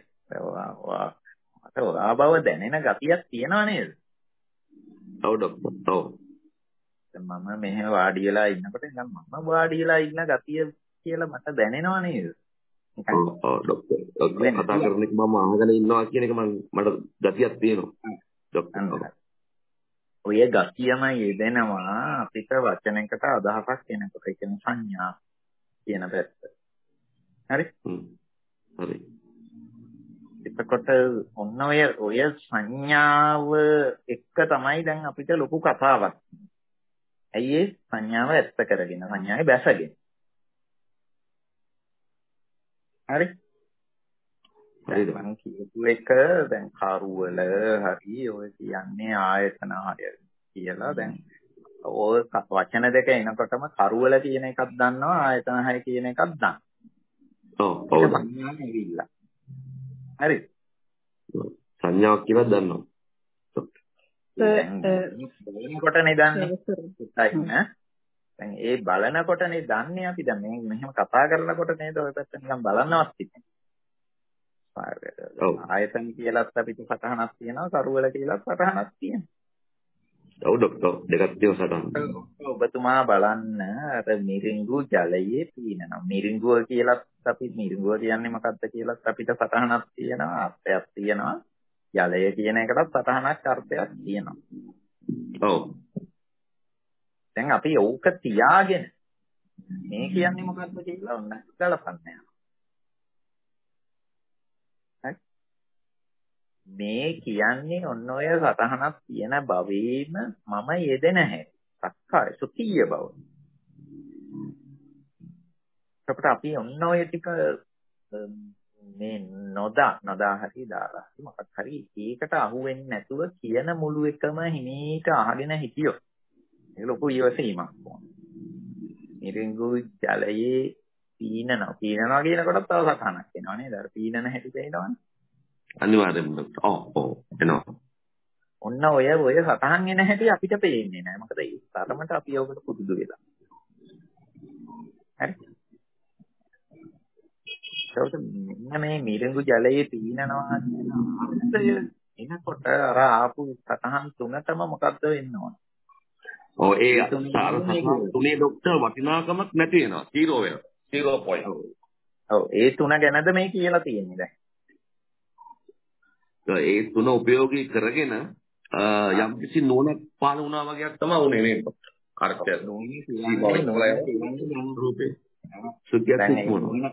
ඔවා බව දැනෙන ගතියක් තියනවා නේද? ඔව් ඩොක්ටර්. ඔව්. මම මෙහෙ වාඩි වෙලා ඉන්නකොට නිකන් මම වාඩි වෙලා ඉන්න ගතිය කියලා මට දැනෙනවා නේද? ඔව් ඔව් ඩොක්ටර්. ඔය කතා කරන එක මම අහගෙන ඉන්නවා කියන එක මම මට ගතියක් තියෙනවා. ඩොක්ටර්. ඔය ගතියම යෙදෙනවා අපිට වචනයකට අදහසක් එනකොට. ඒ කියන්නේ සංඥා කියන පැත්ත. හරි? හරි. එතකොට ඔන්න ඔය ඔය සංඥාව එක්ක තමයි දැන් අපිට ලොකු කතාවක්. ඇයි ඒ සංඥාව ඇත්ත කරගෙන සංඥාවේ බැසගෙන. හරි. හරිද? මම කියපු එක දැන් කරුවල හරි ඔය කියන්නේ ආයතන හරිය කියලා දැන් ඔය වචන දෙක එනකොටම කරුවල කියන එකක් දන්නවා ආයතන හය කියන එකක් දන්නවා. ඔව් ඔව්. හරි. සංඥාවක් කියලා දන්නවා. බලනකොටනේ දන්නේ. දැන් ඒ බලනකොටනේ දන්නේ අපි දැන් මේ මෙහෙම කතා කරනකොට නේද ඔය පැත්ත නිකන් බලන්නවත් තිබෙන්නේ. ආයතන කියලාත් අපිට සටහනක් තියෙනවා කරුවල කියලාත් සටහනක් තියෙනවා. ඔව් ડોක්ටර් දෙකක් තියෙන සටහන. ඔබතුමා බලන්න අර මිරිඟු ජලයේ පීනනවා. මිරිඟුව කියලාත් අපි මිරිඟුව කියන්නේ මොකක්ද කියලාත් අපිට සටහනක් තියෙනවා අර්ථයක් තියෙනවා. ජලය කියන එකටත් සටහනක් අර්ථයක් තියෙනවා. ඔව්. දැන් අපි ඕක තියාගෙන මේ කියන්නේ මොකක්ද කියලා ඔන්න ගලපන්න යනවා. මේ කියන්නේ ඔන්න ඔය සතහනක් තියෙන බවේම මම යෙදෙන හැටි. සක්කාය සුඛීය බව. අපිට අපි ඔන්න ඔය ටික මේ නොදා නොදා හරි දාලා මොකක් හරි ඒකට අහු වෙන්නේ නැතුව කියන මුළු එකම හිමීට අහගෙන හිටියොත් ඒක ලොකු ඉවසීමක් වුණා. මිරිඟු ජලයේ පීනනවා. පීනනවා කියනකොට තව සතහනක් එනවා නේද? අර පීනන හැටි තේරෙනවනේ. අනිවාර්යෙන්ම ડોක්ටර්. ඔව් ඔව් එනවා. ඔන්න ඔය ඔය සතහන් එන හැටි අපිට පේන්නේ නැහැ. මොකද ඒ තරමට අපි ඔකට පුදුදු වෙලා. හරි. ඒකට මෙන්න මේ මිරිඟු ජලයේ පීනනවා කියන අර්ථය එනකොට අර ආපු සතහන් තුනටම මොකද්ද වෙන්න ඕන? ඔව් ඒ අර තුනේ ડોක්ටර් වටිනාකමක් නැති වෙනවා. zero වෙනවා. zero point. ඔව් ඒ තුන ගැනද මේ කියලා තියෙන්නේ දැන්. ඒ තුන උපයෝගී කරගෙන යම් කිසි නුවණක් පහළ වුණා වගේක් තමයි උනේ නේද? අර්ථය නුවණ කියන්නේ රූපේ සුඛයක් වුණා.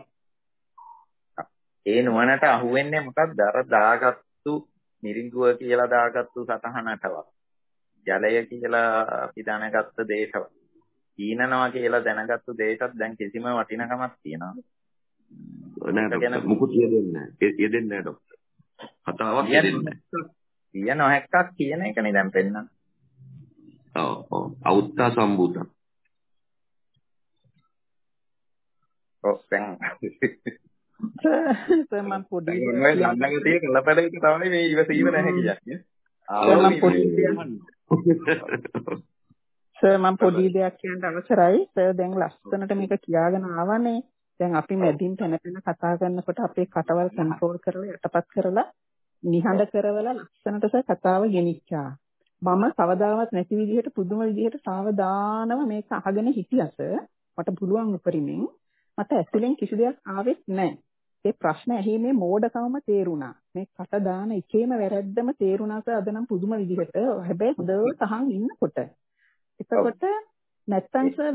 ඒ නුවණට අහු වෙන්නේ මොකක්ද? අර දාගත්තු මිරිඟුව කියලා දාගත්තු සතහනටවත්. ජලය කියලා අපි දැනගත්ත දෙයටවත්. පීනනවා කියලා දැනගත්තු දෙයටත් දැන් කිසිම වටිනකමක් තියනවද? නෑ මුකුත් යෙදෙන්නේ නෑ. යෙදෙන්නේ නෑ ડોක්ටර්. කතාවක් යෙදෙන්නේ නෑ. කියන හැක්කක් කියන එකනේ දැන් පෙන්නන්නේ. ඔව් ඔව්. අවුත්තා සම්බුත. ඔව් දැන් සර් මම පොඩි මේ ළඟදී කලපඩේක තමයි මේ ඉවසීම නැහැ කියන්නේ. ආවම පොඩි සර් මම පොඩි දෙයක් කියන්න අවසරයි. සර් දැන් ලස්සනට මේක කියාගෙන ආවනේ. දැන් අපි මැදින් තැන තැන කතා කරනකොට අපේ කටවල් කන්ට්‍රෝල් කරලා යටපත් කරලා නිහඬ කරවලා ලස්සනට සර් කතාව ගෙනිච්චා. මම කවදාවත් නැති විදිහට පුදුම විදිහට සාවධානව මේක අහගෙන හිටියස මට පුළුවන් උපරිමෙන් මට ඇතුලෙන් කිසි දෙයක් ආවෙත් නැහැ. ඒ ප්‍රශ්න ඇහිීමේ මෝඩකම තේරුණා. මේ කට දාන එකේම වැරද්දම තේරුණා සර් අද නම් පුදුම විදිහට. හැබැයි හොඳට අහන් ඉන්නකොට. එතකොට නැත්තම් සර්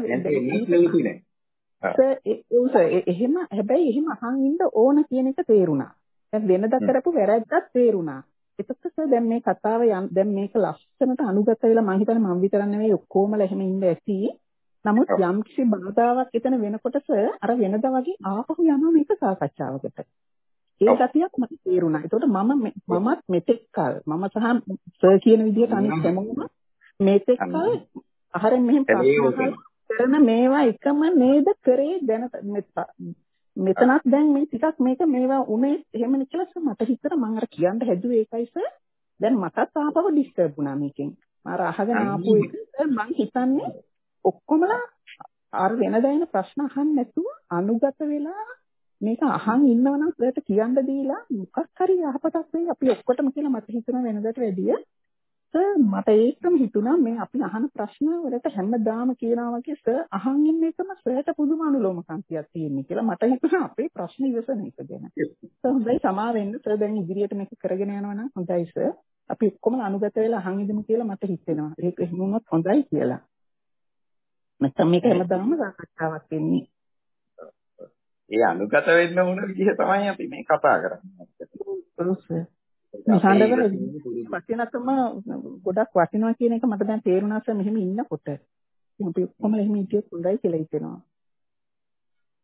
සර් එහෙම හැබැයි එහෙම අහන් ඉන්න ඕන කියන එක තේරුණා. දැන් වෙනදා කරපු වැරද්දක් තේරුණා. එතකොට සර් දැන් මේ කතාව දැන් මේක ලස්සනට අනුගත වෙලා මම හිතන්නේ මම විතර නෙවෙයි ඔක්කොමලා එහෙම ඉන්න ඇති. නමුත් යම් කිසි බාධාවක් එතන වෙනකොට සර් අර වෙනදා වගේ ආපහු යනවා මේක සාකච්ඡාවකට. ඒ ගතියක් මට තේරුණා. ඒතකොට මම මමත් මෙතෙක් කල මම සහ සර් කියන විදිහට අනිත් හැමෝම මෙතෙක් කල අහරෙන් මෙහෙම ප්‍රශ්න කරන මේවා එකම නේද කරේ දැන මෙතනත් දැන් මේ ටිකක් මේක මේවා උනේ එහෙම නෙකලා මට හිතර මම අර කියන්න හැදුවේ ඒකයි සර්. දැන් මටත් ආපහු ඩිස්ටර්බ් වුණා මේකෙන්. මම අහගෙන ආපු එක මම හිතන්නේ ඔක්කොමලා අර වෙනදා එන ප්‍රශ්න අහන්න නැතුව අනුගත වෙලා මේක අහන් ඉන්නවනම් ඒකට කියන්න දීලා මොකක් හරි යහපතක් වෙයි අපි ඔක්කොටම කියලා මට හිතුණා වෙනදාට වැඩිය. සර් මට ඒකම හිතුණා මේ අපි අහන ප්‍රශ්න වලට හැමදාම කියනවා වගේ සර් අහන් ඉන්න එකම සර්ට පුදුම අනුලෝම කාන්තියක් තියෙනවා කියලා මට හිතුණා අපේ ප්‍රශ්න ඉවසන එක ගැන. සර් හොඳයි සමා වෙන්න සර් දැන් ඉදිරියට මේක කරගෙන යනවා නම් හොඳයි සර්. අපි ඔක්කොම අනුගත වෙලා අහන් ඉදමු කියලා මට හිතෙනවා. ඒක එහෙම වුණොත් හොඳයි කියලා. නැත්නම් මේක හැමදාම සාකච්ඡාවක් වෙන්නේ. ඒ අනුගත වෙන්න ඕන විදිහ තමයි අපි මේ කතා කරන්නේ. ඔව් සර්. නිහඬව වටිනකම ගොඩක් වටිනවා කියන එක මට දැන් තේරුණා සර් මෙහෙම ඉන්නකොට. අපි ඔක්කොම එහෙම හිටියොත් හොඳයි කියලා හිතෙනවා.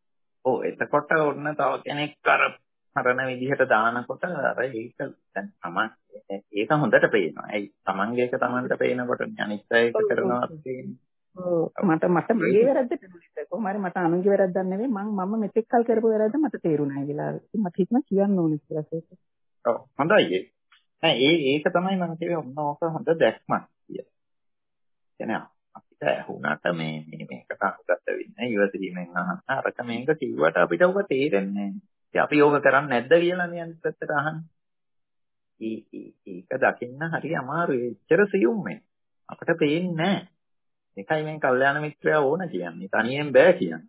ඔව් එතකොට ඔන්න තව කෙනෙක් අර හරන විදිහට දානකොට අර ඒක දැන් තමන් ඒක හොඳට පේනවා. ඒ තමන්ගේ එක තමන්ට පේනකොට අනිත් අය එක කරනවා පේන්නේ. ඔව් මට මට මගේ වැරද්ද නෙවෙයි. කොහොම හරි මට අනුන්ගේ වැරද්දක් නෙවෙයි. මම මම මෙතෙක් කල් කරපු වැරද්ද මට තේරුණා ඒ වෙලාවේ. මට හිතන කියන්න ඕනේ කියලා ඒක. ඔව් හොඳයි ඒක. නෑ ඒ ඒක තමයි මම කිව්වේ ඔන්න ඕක හොඳ දැක්මක් කියලා. කියන්නේ අපිට ඇහුණාට මේ මේ මේකට අනුගත වෙන්නේ ඉවසීමෙන් අහන්න අරක මේක කිව්වට අපිට ඔබ තේරෙන්නේ නැහැ. අපි ඕක කරන්නේ නැද්ද කියලා නේ අනිත් පැත්තට අහන්නේ. ඒක දකින්න හරි අමාරුයි. එච්චර සියුම් මේ. අපිට පේන්නේ නැහැ. ඒකයි මේ කල්යාණ මිත්‍රයා ඕන කියන්නේ. තනියෙන් බෑ කියන්නේ.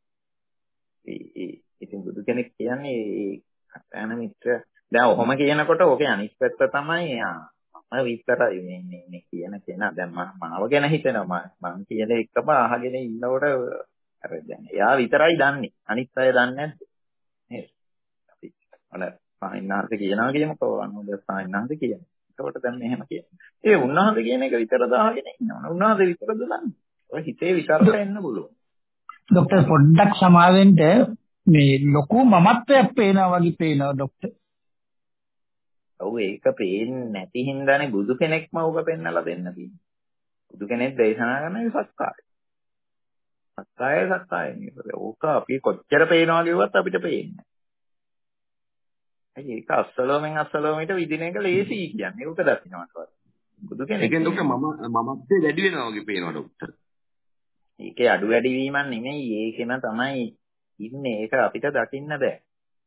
ඒ ඉතින් බුදු කෙනෙක් කියන්නේ ඒ කල්යාණ මිත්‍ර දැන් ඔහොම කියනකොට ඕකේ අනිත් පැත්ත තමයි මම විතරයි මේ මේ මේ කියන කෙනා දැන් මම මාව ගැන හිතනවා මම කියන එකම අහගෙන ඉන්නකොට අර දැන් එයා විතරයි දන්නේ අනිත් අය දන්නේ නැද්ද නේද අපි අර සාහිණාන්ත කියනවා කියමුකෝ අනුද සාහිණාන්ත කියන්නේ ඒකට දැන් මෙහෙම කියනවා ඒ උන්වහන්සේ කියන එක විතරද අහගෙන ඉන්නවනේ උන්වහන්සේ විතරද දන්නේ ඔය හිතේ විතරට එන්න පුළුවන් ડોક્ટર පොඩ්ඩක් සමාවෙන්න මේ ලොකු මමත්වයක් පේනවා වගේ පේනවා ડોક્ટર ඔව් ඒක පේන්නේ නැති හින්දානේ බුදු කෙනෙක්ම ඔබ පෙන්නලා දෙන්න තියෙන්නේ. බුදු කෙනෙක් දේශනා කරන එක සත්‍යයි. සත්‍යය සත්‍යයි. ඕක අපි කොච්චර පේනවා කිව්වත් අපිට පේන්නේ නැහැ. ඒක අස්සලෝමෙන් අස්සලෝමෙට විදින එක ලේසි කියන්නේ. ඒක දකින්නට. බුදු කෙනෙක්. ඒකෙන් ડોක්ටර් මම මමත්වයේ වැඩි වෙනවා වගේ පේනවා ડોක්ටර්. ඒකේ අඩු වැඩි වීමක් නෙමෙයි. ඒකෙම තමයි ඉන්නේ. ඒක අපිට දකින්න බෑ.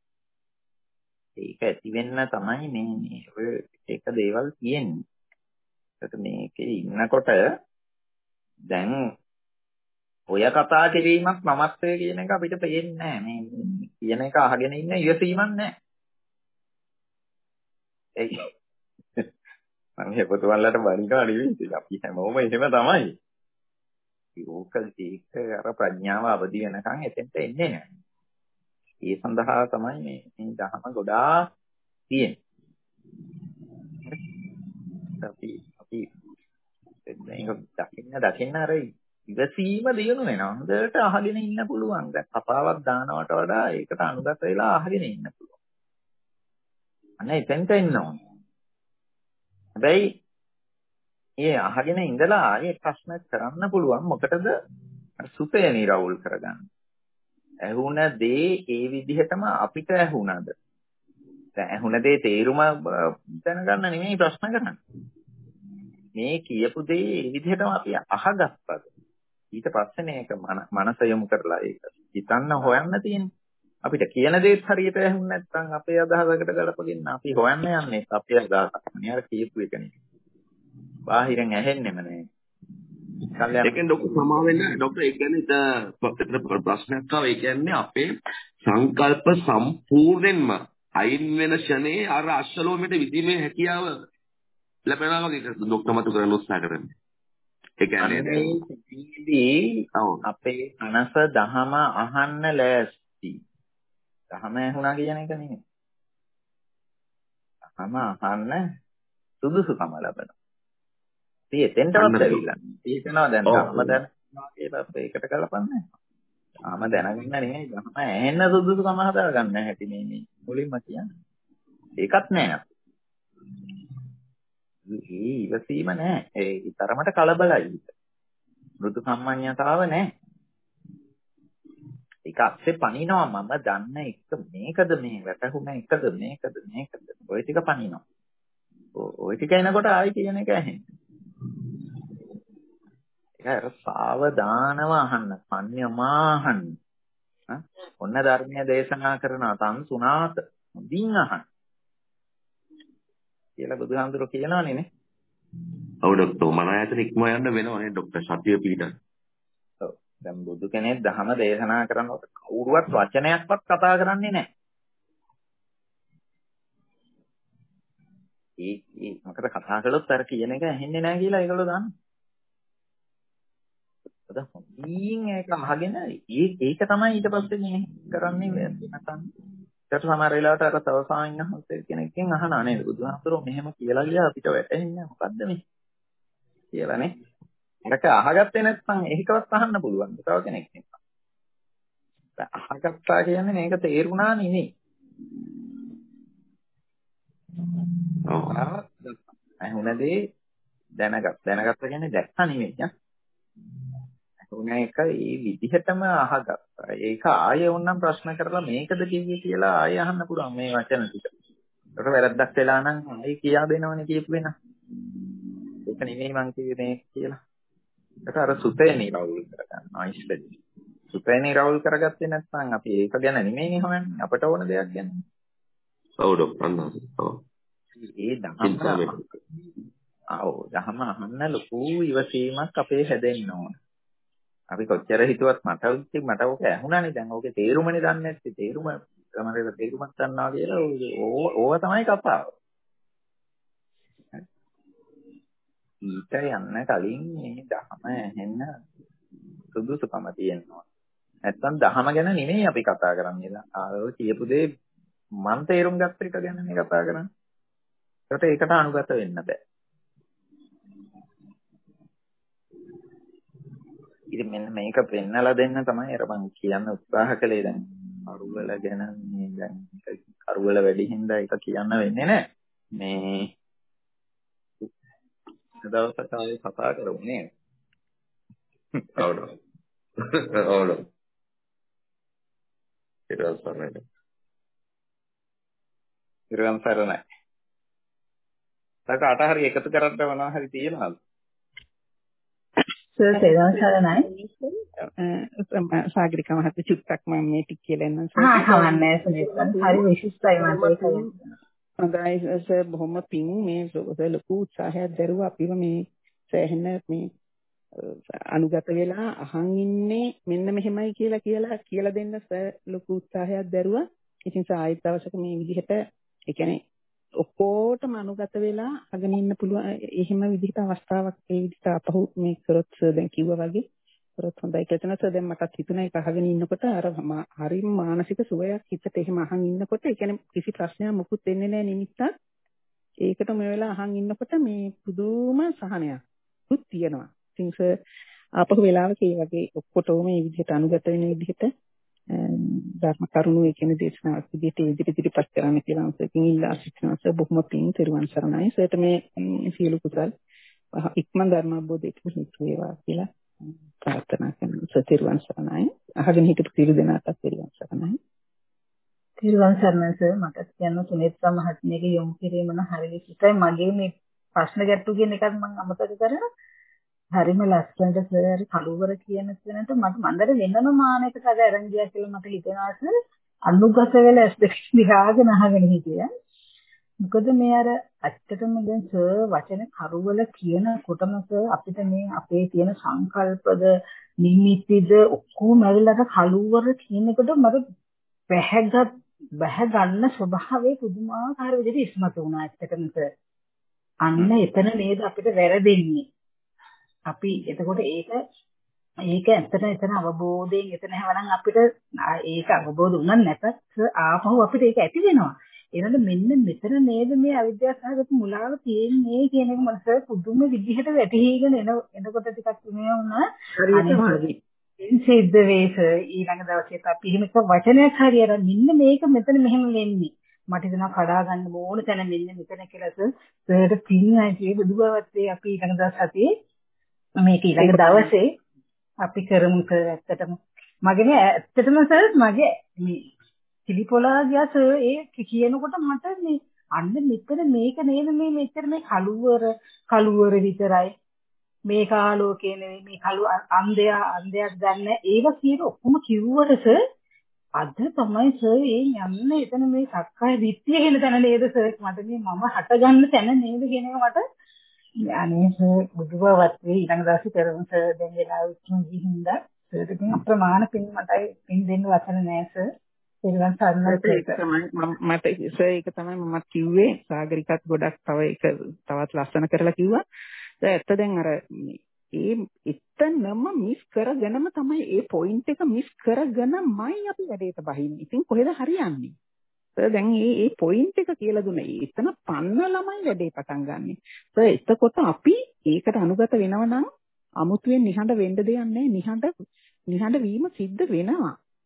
ඒක ඇති වෙන්න තමයි මේ මේ ඔය එක දේවල් තියෙන්නේ. ඒකට මේකේ ඉන්නකොට දැන් ඔය කතා කිරීමක් මමත්වයේ කියන එක අපිට පේන්නේ නැහැ. මේ කියන එක අහගෙන ඉන්න ඉවසීමක් නැහැ. ඒ මම හිතුවල්ලට බණිනවා නෙවෙයි. අපි හැමෝම එහෙම තමයි. ඒක ඒක අර ප්‍රඥාව අවදි වෙනකන් එතෙන්ට එන්නේ නැහැ. ඒ සඳහා තමයි මේ මේ ධර්ම ගොඩාක් තියෙන්නේ. අපි අපි මේක දකින්න දකින්න අර ඉවසීම දිනු වෙනවා. හොඳට අහගෙන ඉන්න පුළුවන්. දැන් කතාවක් දානවට වඩා ඒකට අනුගත වෙලා අහගෙන ඉන්න පුළුවන්. අන්න එතෙන්ට එන්න ඕනේ. හැබැයි ඒ අහගෙන ඉඳලා ආයේ ප්‍රශ්න කරන්න පුළුවන්. මොකටද? සුතය නිරවුල් කරගන්න. ඇහුණ දේ ඒ විදිහටම අපිට ඇහුණද? දැන් ඇහුණ දේ තේරුම දැනගන්න නෙමෙයි ප්‍රශ්න කරන්නේ. මේ කියපු දේ ඒ විදිහටම අපි අහගත්තද? ඊට පස්සේ මේක මනස යොමු කරලා ඒක හිතන්න හොයන්න තියෙන්නේ. අපිට කියන දේත් හරියට ඇහුන්නේ නැත්නම් අපේ අදහසකට ගලපගෙන අපි හොයන්න යන්නේ අපේ අදහසක්. නේ අර කියපු එක නේ. බාහිරෙන් ඇහෙන්නෙම නේ. ඒකෙන් ડોක්ටර් සමා වෙන්න ડોක්ටර් ඒ කියන්නේ ප්‍රශ්නයක් ආව ඒ කියන්නේ අපේ සංකල්ප සම්පූර්ණයෙන්ම අයින් වෙන ෂනේ අර අශ්වලෝමයට විදීමේ හැකියාව ලැබෙනවා වගේ ડોක්ටර් මතු කරන්න උත්සාහ කරන්නේ. ඒ කියන්නේ අපේ මනස දහම අහන්න ලෑස්ති. දහම ඇහුණා කියන එක නෙමෙයි. දහම අහන්න සුදුසුකම ලැබෙනවා. ඉතින් එතෙන්ටවත් ඇවිල්ලා. ඒකනවා දැන් ධර්ම දැනනවා කියලා අපේ එකට කලපන්නේ. ආම දැනගන්න නෙමෙයි ධර්ම ඇහෙන්න සුදුසුකම හදාගන්න හැටි මේ මේ මුලින්ම කියන්නේ. ඒකත් නෑ. ඒ ඉවසීම නෑ. ඒ තරමට කලබලයි. මෘදු සම්මඤ්ඤතාව නෑ. ඒක අස්සේ පනිනවා මම දන්න එක මේකද මේ වැටහුණ එකද මේකද මේකද ඔය ටික පනිනවා. ඔය ටික එනකොට ආයි කියන එක ඇහෙන්නේ. ඒක සාවධානව අහන්න, පඤ්ඤමාහන්න. ඔන්න ධර්මයේ දේශනා කරන සංසුනාත මුදින් අහන්න. කියලා බුදුහාමුදුරුවෝ කියනවනේ නේ. ඔව් ડોක්ටර් මන ආයතන ඉක්ම යන්න වෙනවනේ ડોක්ටර් සතිය පීඩන. ඔව්. දැන් බුදු කෙනෙක් ධර්ම දේශනා කරනකොට කවුරුවත් වචනයක්වත් කතා කරන්නේ නැහැ. ඒ ඒ මොකද කතා කළොත් අර කියන එක ඇහෙන්නේ නැහැ කියලා ඒගොල්ලෝ දන්නවා. අද හොඳින් ඒක අහගෙන ඒක තමයි ඊට පස්සේ මේ කරන්නේ නැත්නම් ඊට සමහර වෙලාවට අර තවසාවින් අහන්නේ කෙනෙක්ගෙන් අහනවා නේද බුදුහාමුදුරුවෝ මෙහෙම කියලා ගියා අපිට වැටහෙන්නේ මොකද්ද මේ කියලා නේ. ඒක අහගත්තේ නැත්නම් ඒකවත් අහන්න පුළුවන් තව කෙනෙක් නිසා. අහගත්තා කියන්නේ මේක තේරුණා නෙමෙයි. ඔව්. අහුණදී දැනගත් දැනගත්ත කියන්නේ දැක්කා නෙමෙයි ඈ. අහුණ එක ඒ විදිහටම අහගත්තා. ඒක ආයෙ ඕනනම් ප්‍රශ්න කරලා මේකද කිව්වේ කියලා ආයෙ අහන්න පුළුවන් මේ වචන ටික. ඒක වැරද්දක් වෙලා නම් ආයෙ කියා දෙනවනේ කියපු වෙන. ඒක නෙමෙයි මං කිව්වේ මේ කියලා. ඒක අර සුතේ නිරවුල් කරගන්නවා ඉස්සෙල්ලා. සුතේ නිරවුල් කරගත්තේ නැත්නම් අපි ඒක ගැන නෙමෙයිනේ හොයන්නේ. අපට ඕන දෙයක් ගැන. ඔව් ඩොක්ටර් අන්නස්. ඔව්. ඒ දහම ආව් දහම අහන්න ලොකු ඉවසීමක් අපේ හැදෙන්න ඕන. අපි කොච්චර හිතුවත් මට උත්තේ මට ඕක ඇහුණානේ දැන් ඕකේ තේරුමනේ දන්නේ නැත්තේ තේරුම තමයි තේරුමක් ගන්නවා කියලා ඕව තමයි කතාව. ඊට යන්න කලින් මේ දහම ඇහෙන්න සුදුසුකම තියෙනවා. නැත්තම් දහම ගැන නෙමෙයි අපි කතා කරන්නේ. ආවෝ කියපු දේ මන් තේරුම් ගත්ත එක ගැන මේ කතා කරන්නේ. ඒකට ඒකට අනුගත වෙන්න බෑ. ඉතින් මෙන්න මේක පෙන්නලා දෙන්න තමයි අර මම කියන්න උත්සාහ කළේ දැන් කරුවල ගැන මේ දැන් කරුවල වැඩි හින්දා ඒක කියන්න වෙන්නේ නැහැ. මේ දවසට ආයේ කතා කරුනේ. ඔව්. ඔව්. ඊට පස්සේ ඉරන් සරණයි. සකට අට හරි එකතු කරන්න මොනවා හරි තියෙනවද? සර් සේදන් සරණයි. සාගරිකා මහත්මිය චුට්ටක් මම මේ ටික කියලා එන්නම් සර්. ආ කවන්නේ සුනිල්සන්. හරි විශිෂ්ටයි මට ඒක. හොඳයි සර් බොහොම පිං මේ ලොකු උත්සාහයක් දරුවා අපිව මේ සෑහෙන මේ අනුගත වෙලා අහන් ඉන්නේ මෙන්න මෙහෙමයි කියලා කියලා කියලා දෙන්න සර් ලොකු උත්සාහයක් දරුවා. ඉතින් සායිත් දවසක මේ විදිහට ඒ කියන්නේ ඔක්කොටම අනුගත වෙලා අගෙන ඉන්න පුළුවන් එහෙම විදිහට අවස්ථාවක් ඒ විදිහට අපහු මේ කරොත් සර් දැන් කිව්වා වගේ කරොත් හොඳයි කියලා සර් දැන් මටත් හිතුණා ඒක අහගෙන ඉන්නකොට අර හරිම මානසික සුවයක් හිතට එහෙම අහන් ඉන්නකොට ඒ කියන්නේ කිසි ප්‍රශ්නයක් මුකුත් වෙන්නේ නැහැ නිමිත්තක් ඒකට මේ වෙලාව අහන් ඉන්නකොට මේ පුදුම සහනයක් පුත් තියෙනවා ඉතින් සර් අපහු වෙලාවක ඒ වගේ ඔක්කොටම මේ විදිහට අනුගත වෙන විදිහට ධර්ම කරුණු ඒ කියන්නේ දේශනාවක් විදිහට ඉදිරි ඉදිරිපත් කරන්න කියලා අන්සකින් ඉල්ලා සිටිනවා සර් බොහොම පිං තෙරුවන් සරණයි සර්ට මේ සියලු කුසල් ඉක්මන් ධර්ම අවබෝධයට හේතු වේවා කියලා ප්‍රාර්ථනා කරනවා සර් තෙරුවන් සරණයි අහගෙන හිටපු සියලු දෙනාටත් තෙරුවන් සරණයි තෙරුවන් සරණයි සර් මට කියන්න සුනේත්‍රා මහත්මියගේ යොමු කිරීම නම් හරිය විශේෂයි මගේ මේ ප්‍රශ්න ගැටු කියන එකත් මම අමතක කරා හරිම ලස්සනට සර් කලුවර කියන තැනට මට මන්දර වෙනම මානයකට අද අරන් ගියා කියලා මට හිතෙනවා සර් අනුගත වෙලා ඇස් දෙක දිහාගෙන අහගෙන හිටියා. මොකද මේ අර ඇත්තටම දැන් සර් වචන කරුවල කියනකොටම සර් අපිට මේ අපේ තියෙන සංකල්පද නිමිතිද ඔක්කොම ඇවිල්ලා කලුවර කියනකොට මට බැහැගත් බැහැ ගන්න ස්වභාවයේ පුදුමාකාර විදිහට ඉස්මතු වුණා ඇත්තටම සර්. අන්න එතන නේද අපිට වැරදෙන්නේ. අපි එතකොට ඒක ඒක ඇත්තට එතන අවබෝධයෙන් එතන හැවනම් අපිට ඒක අවබෝධ වුණා නැතත් ආපහු අපිට ඒක ඇති වෙනවා. එහෙනම් මෙන්න මෙතන නේද මේ අවිද්‍යාව සහගත මුලාව තියෙන්නේ කියන එක මනස පුදුම විදිහට වැටහිගෙන එන එනකොට ටිකක් මේ වුණා. හරියට සිද්ධ වේස ඊළඟ දවසේ අපි එහෙම වචනයක් හරියට මෙන්න මේක මෙතන මෙහෙම වෙන්නේ. මට හිතෙනවා කඩා ගන්න ඕන තැන මෙන්න මෙතන කියලා සර්ට පින්නයි කියේ බුදුබවත් අපි ඊළඟ දවස් හතියේ මේක ඊළඟ දවසේ අපි කරමු සර් ඇත්තටම මගේ ඇත්තටම සර් මගේ මේ පිළිපොලා ගියා සර් ඒ කියනකොට මට මේ අන්න මෙතන මේක නේද මේ මෙච්චර මේ කලුවර කලුවර විතරයි මේ කාලෝකේ නෙවෙයි මේ කලු අන්ධයා අන්ධයක් ගන්න ඒව කියන ඔක්කොම කිව්වට සර් අද තමයි සර් ඒ යන්න එතන මේ සක්කාය දිට්ඨිය කියන තැන නේද සර් මට මේ මම හට ගන්න තැන නේද කියන එක මට අනේ සර් බුදුබවත් වේ ඊළඟ දවසේ කරමු සර් දැන් වෙලාව උතුම් ගිහින්දා සර්ට ඉතින් අප්‍රමාණ පින් මටයි පින් දෙන්න වචන නෑ සර් ඒකෙන් සම්මත ඒක තමයි මට සර් ඒක තමයි මම කිව්වේ සාගරිකත් ගොඩක් තව ඒක තවත් ලස්සන කරලා කිව්වා දැන් ඇත්ත දැන් අර ඒ එතනම මිස් කරගෙනම තමයි ඒ පොයින්ට් එක මිස් කරගෙනමයි අපි වැඩේට බහින්නේ ඉතින් කොහෙද හරියන්නේ දැන් මේ මේ පොයින්ට් එක කියලා දුන්නේ එතන පන්නලමයි වැඩේ පටන් ගන්නෙ. සර් එතකොට අපි ඒකට අනුගත වෙනව නම් අමුතුවෙන් නිහඬ වෙන්න දෙයක් නැහැ. නිහඬ නිහඬ වීම සිද්ධ වෙනවා.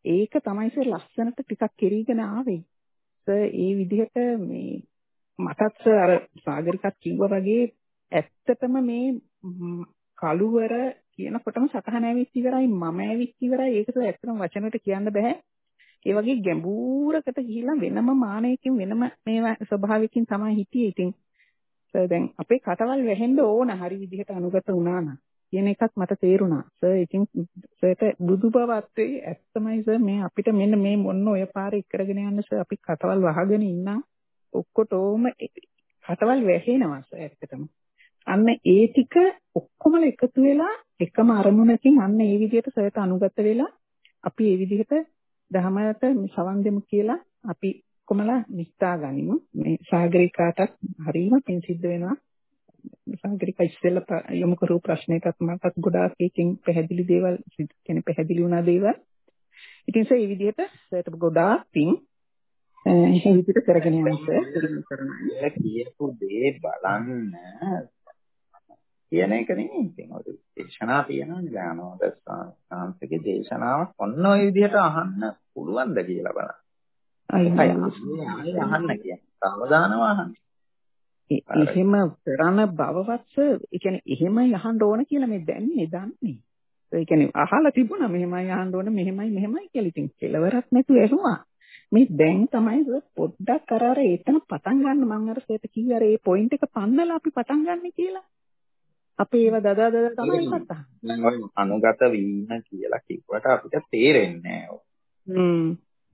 ඒක තමයි සර් ලස්සනට ටිකක් කෙරීගෙන ආවේ. සර් ඒ විදිහට මේ මටත් සර් අර සාගරිකත් කිව්වා වගේ ඇත්තටම මේ කළුවර කියනකොටම සතහන ඇවිත් ඉවරයි මම ඇවිත් ඉවරයි ඒක සර් ඇත්තටම වචනකට කියන්න බෑ. ඒ වගේ ගැඹුරකට ගිහිල්ලා වෙනම මානයකින් වෙනම මේවා ස්වභාවයකින් තමයි හිටියේ. ඉතින් සර් දැන් අපේ කටවල් වැහෙන්න ඕන හරි විදිහට අනුගත වුණා නම් කියන එකත් මට තේරුණා. සර් ඉතින් සර්ට බුදු බවත් වේ ඇත්තමයි සර් මේ අපිට මෙන්න මේ මොන්න ඔය පාරේ ඉක්කරගෙන යන්න සර් අපි කටවල් වහගෙන ඉන්නම් ඔක්කොටම කටවල් වැහෙනවා සර් ඇත්තටම. අන්න ඒ ටික ඔක්කොම එකතු වෙලා එකම අරමුණකින් අන්න ඒ විදිහට සර්ට අනුගත වෙලා අපි ඒ විදිහට දහමයට සවන් දෙමු කියලා අපි කොමලා නිස්සා ගනිමු. මේ සාගරිකාටත් හරීම පිං සිද්ධ වෙනවා. සාගරිකා ඉස්සෙල්ලා යොමු කරපු ප්‍රශ්නයකට මටත් ගොඩාක් එකකින් පැහැදිලි දේවල් කියන්නේ පැහැදිලි වුණා දේවල්. ඉතින් ඒ විදිහට සර්ට ගොඩාක් පිං ඒ විදිහට කරගෙන යන්න සර් කියපු දේ බලන්න කියන එක නෙමෙයි. ඉතින් ඔය දේශනා තියෙනවානේ ඥානෝද සාංශකේ දේශනාවක් ඔන්න ඔය විදිහට අහන්න පුළුවන්ද කියලා බලන්න. අය අහන්න කියන්නේ සාවධානව අහන්න. එහෙම කරන බවවත් ඒ කියන්නේ එහෙම යහන්න ඕන කියලා මේ දැන්නේ දන්නේ. ඒ කියන්නේ අහලා තිබුණා මෙහෙමයි යහන්න ඕන මෙහෙමයි මෙහෙමයි කියලා. ඉතින් කෙලවරක් නැතුව ඇහුවා. මේ දැන් තමයි පොඩ්ඩක් කරාර එතන පටන් ගන්න මම අර සේත කිව්වේ අර ඒ පොයින්ට් එක පන්නලා අපි පටන් ගන්න කියලා. අපි ඒව දදා දදා තමයි කතා. දැන් ඔය අනුගත වීම කියලා කිව්වට අපිට තේරෙන්නේ නැහැ. හ්ම්.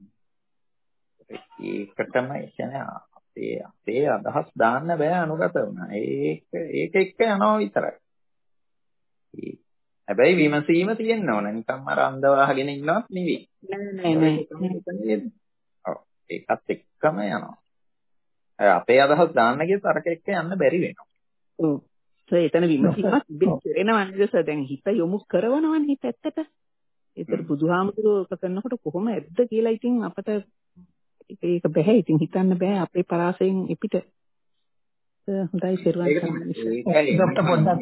ඒකටම කියන්නේ අපේ අපේ අදහස් දාන්න බෑ අනුගත වුණා. ඒක ඒක එක්ක යනවා විතරයි. හැබැයි විමසීම තියෙන්න ඕන. නිකම්ම අර අන්දවාගෙන ඉන්නවත් නෙවෙයි. නෑ නෑ නෑ. ඔව් ඒකත් එක්කම යනවා. අපේ අදහස් දාන්න ගියත් අරක එක්ක යන්න බැරි වෙනවා. ඔව්. ඒ එතන විමසීමක් වෙනවා නේද සර්? දැන් හිත යොමු කරනවනේ හිත ඇත්තට. ඒතර බුදුහාමුදුරුවෝ කරනකොට කොහොම ඇද්ද කියලා ඉතින් අපට ඒක බෑ. ඉතින් හිතන්න බෑ අපේ පරාසයෙන් එපිට. හොඳයි පෙරවන් ඒක ડોක්ටර් පොඩ්ඩක්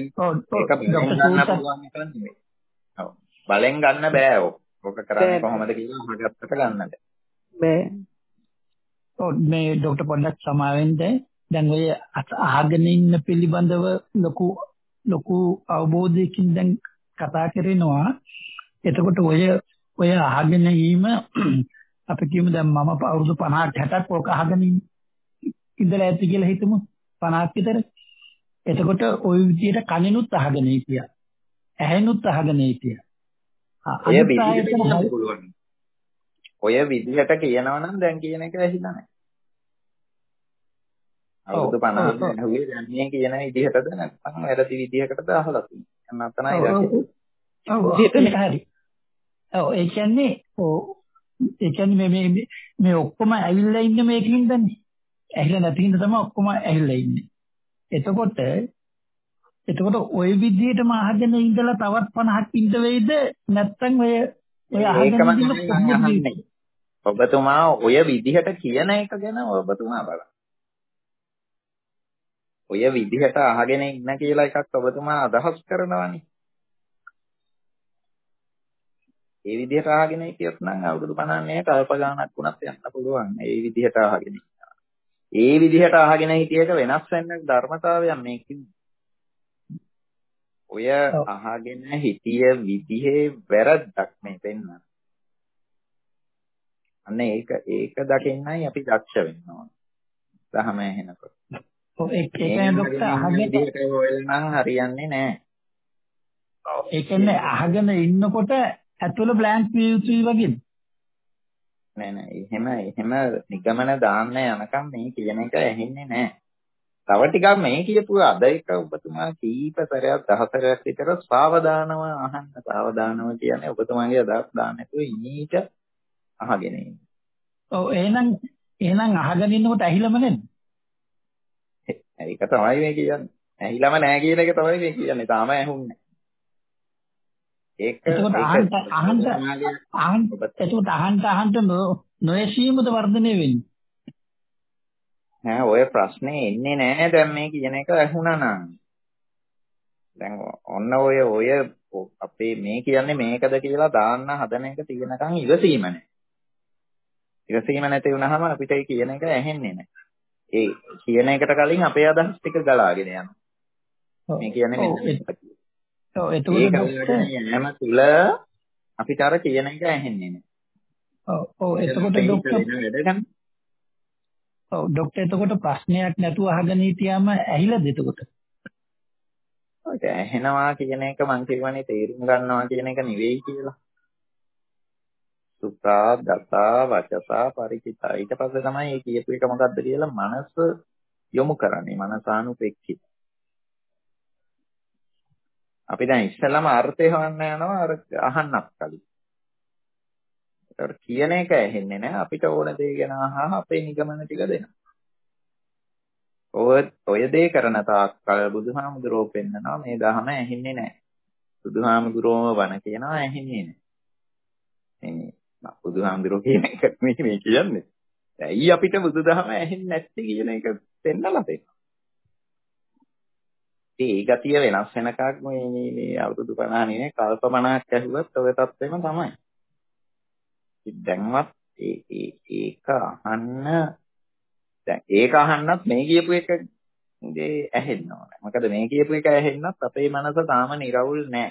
ඔව් බලෙන් ගන්න බෑ ඔක. ඔක කරන්නේ කොහොමද කියලා අහගත්තට ගන්න බෑ. ඔව් මේ ડોක්ටර් පොඩ්ඩක් සමාවෙන්න දැන් ඔය අහගෙන ඉන්න පිළිබඳව ලොකු ලොකු අවබෝධයකින් දැන් කතා කරනවා. එතකොට ඔය ඔය අහගෙන ඉීම අපි කියමු දැන් මම අවුරුදු පනහක් හැටක් ඔක අහගෙන ඉඳලා ඇති කියලා හිතමු. පනහක් විතර. එතකොට ওই විදියට කනිනුත් අහගෙන හිටියා. ඇහෙනුත් අහගෙන හිටියා. ඔය විදියට කියන්න පුළුවන්. ඔය විදියට කියනවා නම් දැන් කියන එක ඇහිලා නැහැ. අවුරුදු පනහක් ඇහුවේ දැන් මේ කියන විදිහටද නැත්නම් වැරදි විදිහකටද අහලා තියෙන්නේ. නැත්නම් ඉතින් ඔව් ඒක හරි. ඔව් ඒ කියන්නේ ඔව් ඒ කියන්නේ මේ මේ මේ ඔක්කොම ඇවිල්ලා ඉන්නේ මේකකින් දන්නේ. ඇහිලා නැති හින්දා තමයි ඔක්කොම ඇහිලා ඉන්නේ. එතකොට එතකොට ওই විදිහටම අහගෙන ඉඳලා තවත් පනහක් ඉඳ වෙයිද නැත්නම් ඔය ඔය අහගෙන ඉන්න ඔබතුමා ඔය විදිහට කියන එක ගැන ඔබතුමා බලන්න. ඔය විදිහට අහගෙන ඉන්න කියලා එකක් ඔබතුමා අදහස් කරනවානේ. ඒ විදිහට අහගෙන හිටියොත් නම් අවුරුදු පනහේ කල්ප ගානක් වුණත් යන්න පුළුවන්. ඒ විදිහට අහගෙන ඉන්නවා. ඒ විදිහට අහගෙන හිටියක වෙනස් වෙන්න ධර්මතාවයක් මේකෙන්. ඔය අහගෙන හිටිය විදිහේ වැරද්දක් මේ පෙන්නන. අන්න ඒක ඒක දකින්නයි අපි දක්ෂ වෙන්න ඕන. දහම ඇහෙනකොට. ඔව් ඒක කියන්නේ ડોක්ටර් අහගෙන විදිහට හොයලා නම් හරියන්නේ නැහැ. ඔව් ඒ කියන්නේ අහගෙන ඉන්නකොට ඇතුළ බ්ලැන්ක් විය යුතුයි වගේ. නෑ නෑ එහෙම එහෙම නිගමන දාන්න යනකම් මේ කියන එක ඇහෙන්නේ නෑ. තව ටිකක් මේ කියපු අද එක ඔබතුමා කීප සැරයක් දහසරයක් විතර සාවධානව අහන්න. සාවධානව කියන්නේ ඔබතුමාගේ අදහස් දාන්න නැතුව ඉනීට අහගෙන ඉන්න. ඔව් එහෙනම් එහෙනම් අහගෙන ඉන්නකොට ඇහිලම නේද? ඒක තමයි මේ කියන්නේ. ඇහිලම නෑ කියන එක තමයි මේ කියන්නේ. තාම ඇහුන්නේ. ඒක එතකොට අහන්න අහන්න අහන්න එතකොට අහන්න අහන්න නොයසීමද වර්ධනය වෙන්නේ. නෑ ඔය ප්‍රශ්නේ එන්නේ නෑ දැන් මේ කියන එක ඇහුණා නම්. දැන් ඔන්න ඔය ඔය අපේ මේ කියන්නේ මේකද කියලා දාන්න හදන එක තියෙනකන් ඉවසීම නැහැ. ඉවසීම නැති වුනහම අපිට ඒ කියන එක ඇහෙන්නේ නැහැ. ඒ කියන එකට කලින් අපේ අදහස් ටික ගලාගෙන යනවා. මේ කියන්නේ මෙන්න මේක. ඔව් එතකොට ડોක්ටර් යෑම තුල අපිට අර කියන එක ඇහෙන්නේ නැහැ. ඔව් ඔව් එතකොට ડોක්ටර් ඔව් ડોක්ටර් එතකොට ප්‍රශ්නයක් නැතුව අහගෙන හිටියාම ඇහිලාද එතකොට? ඔය ඇහෙනවා කියන එක මං කියවනේ තේරුම් ගන්නවා කියන එක නෙවෙයි කියලා. සුතා දතා වචසා පරිචිතා ඊට පස්සේ තමයි මේ කියපු එක මොකද්ද කියලා මනස යොමු කරන්නේ මනසානුපෙක්ඛිත. අපි දැන් ඉස්සෙල්ලාම අර්ථය හොයන්න යනවා අර අහන්නත් කලින්. ඒකට කියන එක ඇහෙන්නේ නැහැ අපිට ඕන දේ ගැන අහහ අපේ නිගමන ටික දෙනවා. ඔය ඔය දේ කරන තාක් කල් බුදුහාමුදුරුවෝ පෙන්නනවා මේ ධහම ඇහෙන්නේ නැහැ. බුදුහාමුදුරුවෝම වණ කියනවා ඇහෙන්නේ නැහැ. මේ බුදුහාමුදුරුවෝ කියන එක මේ මේ කියන්නේ. ඇයි අපිට බුදුදහම ඇහෙන්නේ නැත්තේ කියන එක පෙන්නලා දෙනවා. ඒ ගතිය වෙනස් වෙන එකක් මේ මේ මේ අවුරුදු පනහ නේ කල්ප පනහක් ඇහුවත් ඔය තත්ත්වෙම තමයි. දැන්වත් ඒ ඒ ඒක අහන්න දැන් ඒක අහන්නත් මේ කියපු එක ගේ ඇහෙන්න ඕනේ. මොකද මේ කියපු එක ඇහෙන්නත් අපේ මනස තාම නිරවුල් නැහැ.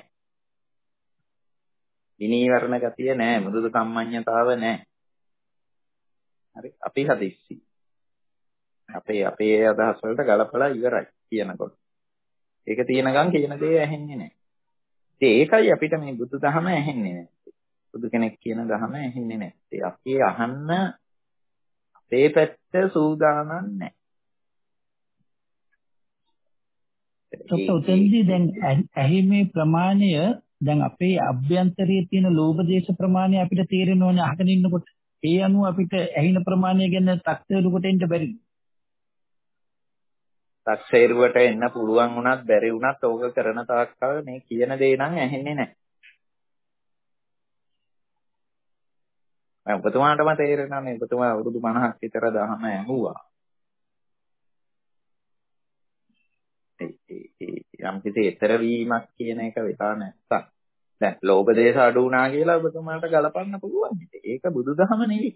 විනීවරණ ගතිය නැහැ, මෘදු සම්මඤ්ඤතාව නැහැ. හරි අපි හදිස්සි. අපේ අපේ අදහස් වලට ගලපලා ඉවරයි කියනකොට. ඒක තියෙනකන් කියන දේ ඇහෙන්නේ නැහැ. ඉතින් ඒකයි අපිට මේ බුදුදහම ඇහෙන්නේ නැහැ. බුදු කෙනෙක් කියන දහම ඇහෙන්නේ නැහැ. අපි අහන්න අපේ පැත්ත සූදානම් නැහැ. සොත් උතෙන්දී දැන් ඇහිමේ ප්‍රමාණය දැන් අපේ අභ්‍යන්තරයේ තියෙන ලෝභ දේශ ප්‍රමාණය අපිට තේරෙන්න ඕනේ අහගෙන ඉන්නකොට. ඒ අනුව අපිට ඇහින ප්‍රමාණය ගැන තක්සේරුවට එන්න බැරිද? තක්සේරුවට එන්න පුළුවන් වුණත් බැරි වුණත් ඕක කරන තාක්කල් මේ කියන දේ නම් ඇහෙන්නේ නැහැ. මම ඔබතුමාටම තේරෙනවා නේ ඔබතුමා අවුරුදු පනහක් විතර දහම ඇහුවා. යම් කිසි ඊතර වීමක් කියන එක වෙලා නැත්තම් දැන් ලෝභ දේශ අඩු වුණා කියලා ඔබතුමාට ගලපන්න පුළුවන්. ඒක බුදුදහම නෙවෙයි.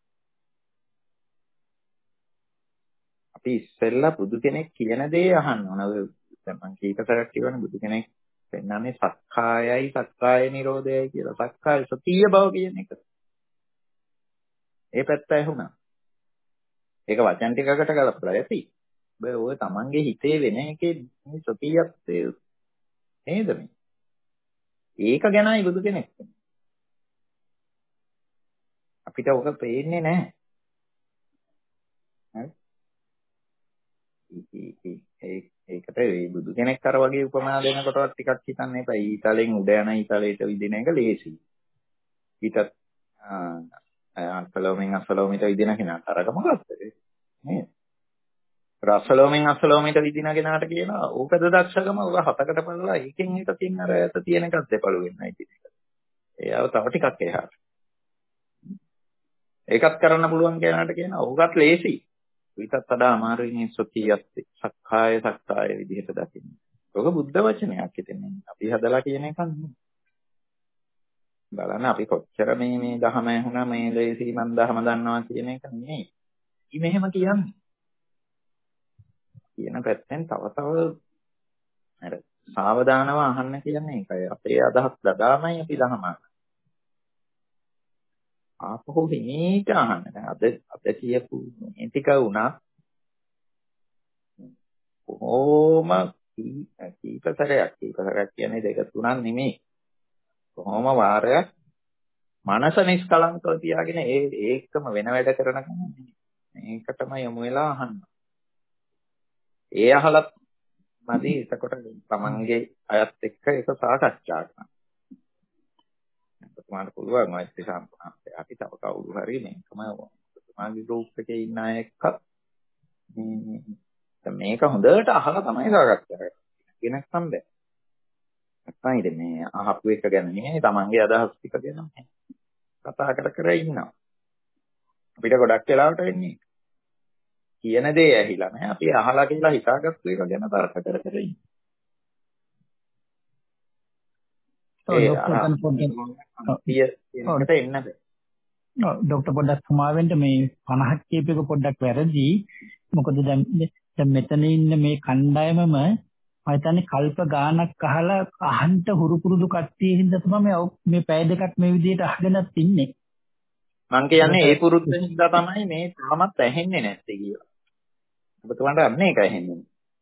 අපි ඉස්සෙල්ලා බුදු කෙනෙක් කියන දේ අහන්න ඕන. දැන් මම කීක සැරයක් කියවනේ බුදු කෙනෙක් පෙන්නන්නේ සක්කායයි සක්කාය නිරෝධයයි කියලා. සක්කාය සතිය බව කියන එක. ඒ පැත්ත ඇහුණා. ඒක වචන ටිකකට ගලපලා ඇති. ඔය තමන්ගේ හිතේ වෙන එකේ මේ සතියත් නේද මේ? ඒක ගැනයි බුදු කෙනෙක්. අපිට ඔක පේන්නේ නැහැ. හරි? ඒකට මේ බුදු කෙනෙක් අර වගේ උපමා දෙනකොටවත් ටිකක් හිතන්න එපා. ඊතලෙන් උඩ යන ඊතලයට විදින එක ලේසි. ඊටත් අසලෝමෙන් අසලෝමෙට විදින කෙනාට අරක මොකක්ද? නේද? රසලෝමෙන් අසලෝමෙට විදින කෙනාට කියනවා ඕකද දක්ෂකම ඔබ හතකට බලලා එකෙන් එකකින් අර ඇත තියෙන එකක් දෙපළු වෙන්නයි කියන එක. ඒව තව ටිකක් එහාට. ඒකත් කරන්න පුළුවන් කෙනාට කියනවා ඕකත් ලේසි. ඊටත් වඩා අමාරුයි මේ සතියත් සක්කාය සක්කාය විදිහට දකින්න. ඔක බුද්ධ වචනයක් හිතෙන්නේ. අපි හදලා කියන එකක් නෙමෙයි. බලන්න අපි කොච්චර මේ මේ දහම ඇහුණා මේ ලේසි මන් දහම දන්නවා කියන එක නෙමෙයි. ඉතින් මෙහෙම කියන්නේ. කියන පැත්තෙන් තව තව අර සාවධානව අහන්න කියන්නේ ඒකයි. අපේ අදහස් දදාමයි අපි දහම අහන්නේ. ආපහු මේක අහන්න. අද අද කියපු මේ ටික උනා කොහොම කීප සැරයක් කීප සැරයක් කියන්නේ දෙක තුනක් නෙමෙයි. කොහොම වාරයක් මනස නිස්කලංකව තියාගෙන ඒ ඒකම වෙන වැඩ කරන කෙනෙක් මේකටම යමු වෙලා අහන්න. ඒ අහලත් මදි එතකොට තමන්ගේ අයත් එක්ක ඒක සාකච්ඡා කරන්න. ඔතමාට පුළුවන් මෛත්‍රී සම්පූර්ණ අපි තව කවුරු හරි මේකම ඔතමාගේ ගෲප් එකේ ඉන්න අය එක්ක මේක හොඳට අහලා තමයි සාකච්ඡා කරන්නේ. කෙනෙක් සම්බේ. නැත්නම් ඉතින් මේ අහපු එක ගැන නෙමෙයි තමන්ගේ අදහස් ටික ගැන කතා කර කර ඉන්නවා. අපිට ගොඩක් වෙලාවට වෙන්නේ කියන දේ ඇහිලා නැහැ. අපි අහලා කියලා හිතාගත්තු එක ගැන තර්ක කර කර ඉන්නවා. ඔව් ડોක්ටර් තන පොඩ්ඩක් එන්නද? ඔව් ડોක්ටර් පොඩ්ඩක් සමාවෙන්න මේ පනහක් කියප එක පොඩ්ඩක් වැරදි. මොකද දැන් දැන් මෙතන ඉන්න මේ කණ්ඩායමම මම හිතන්නේ කල්ප ගානක් අහලා අහන්ත හුරු පුරුදු කට්ටිය හින්දා තමයි මේ මේ පැය දෙකක් මේ විදිහට අහගෙනත් ඉන්නේ. මං කියන්නේ ඒ පුරුද්දෙන් හින්දා තමයි මේ තාමත් ඇහෙන්නේ නැත්තේ කියලා. ඔබතුමාට අන්න ඒක ඇහෙන්නේ.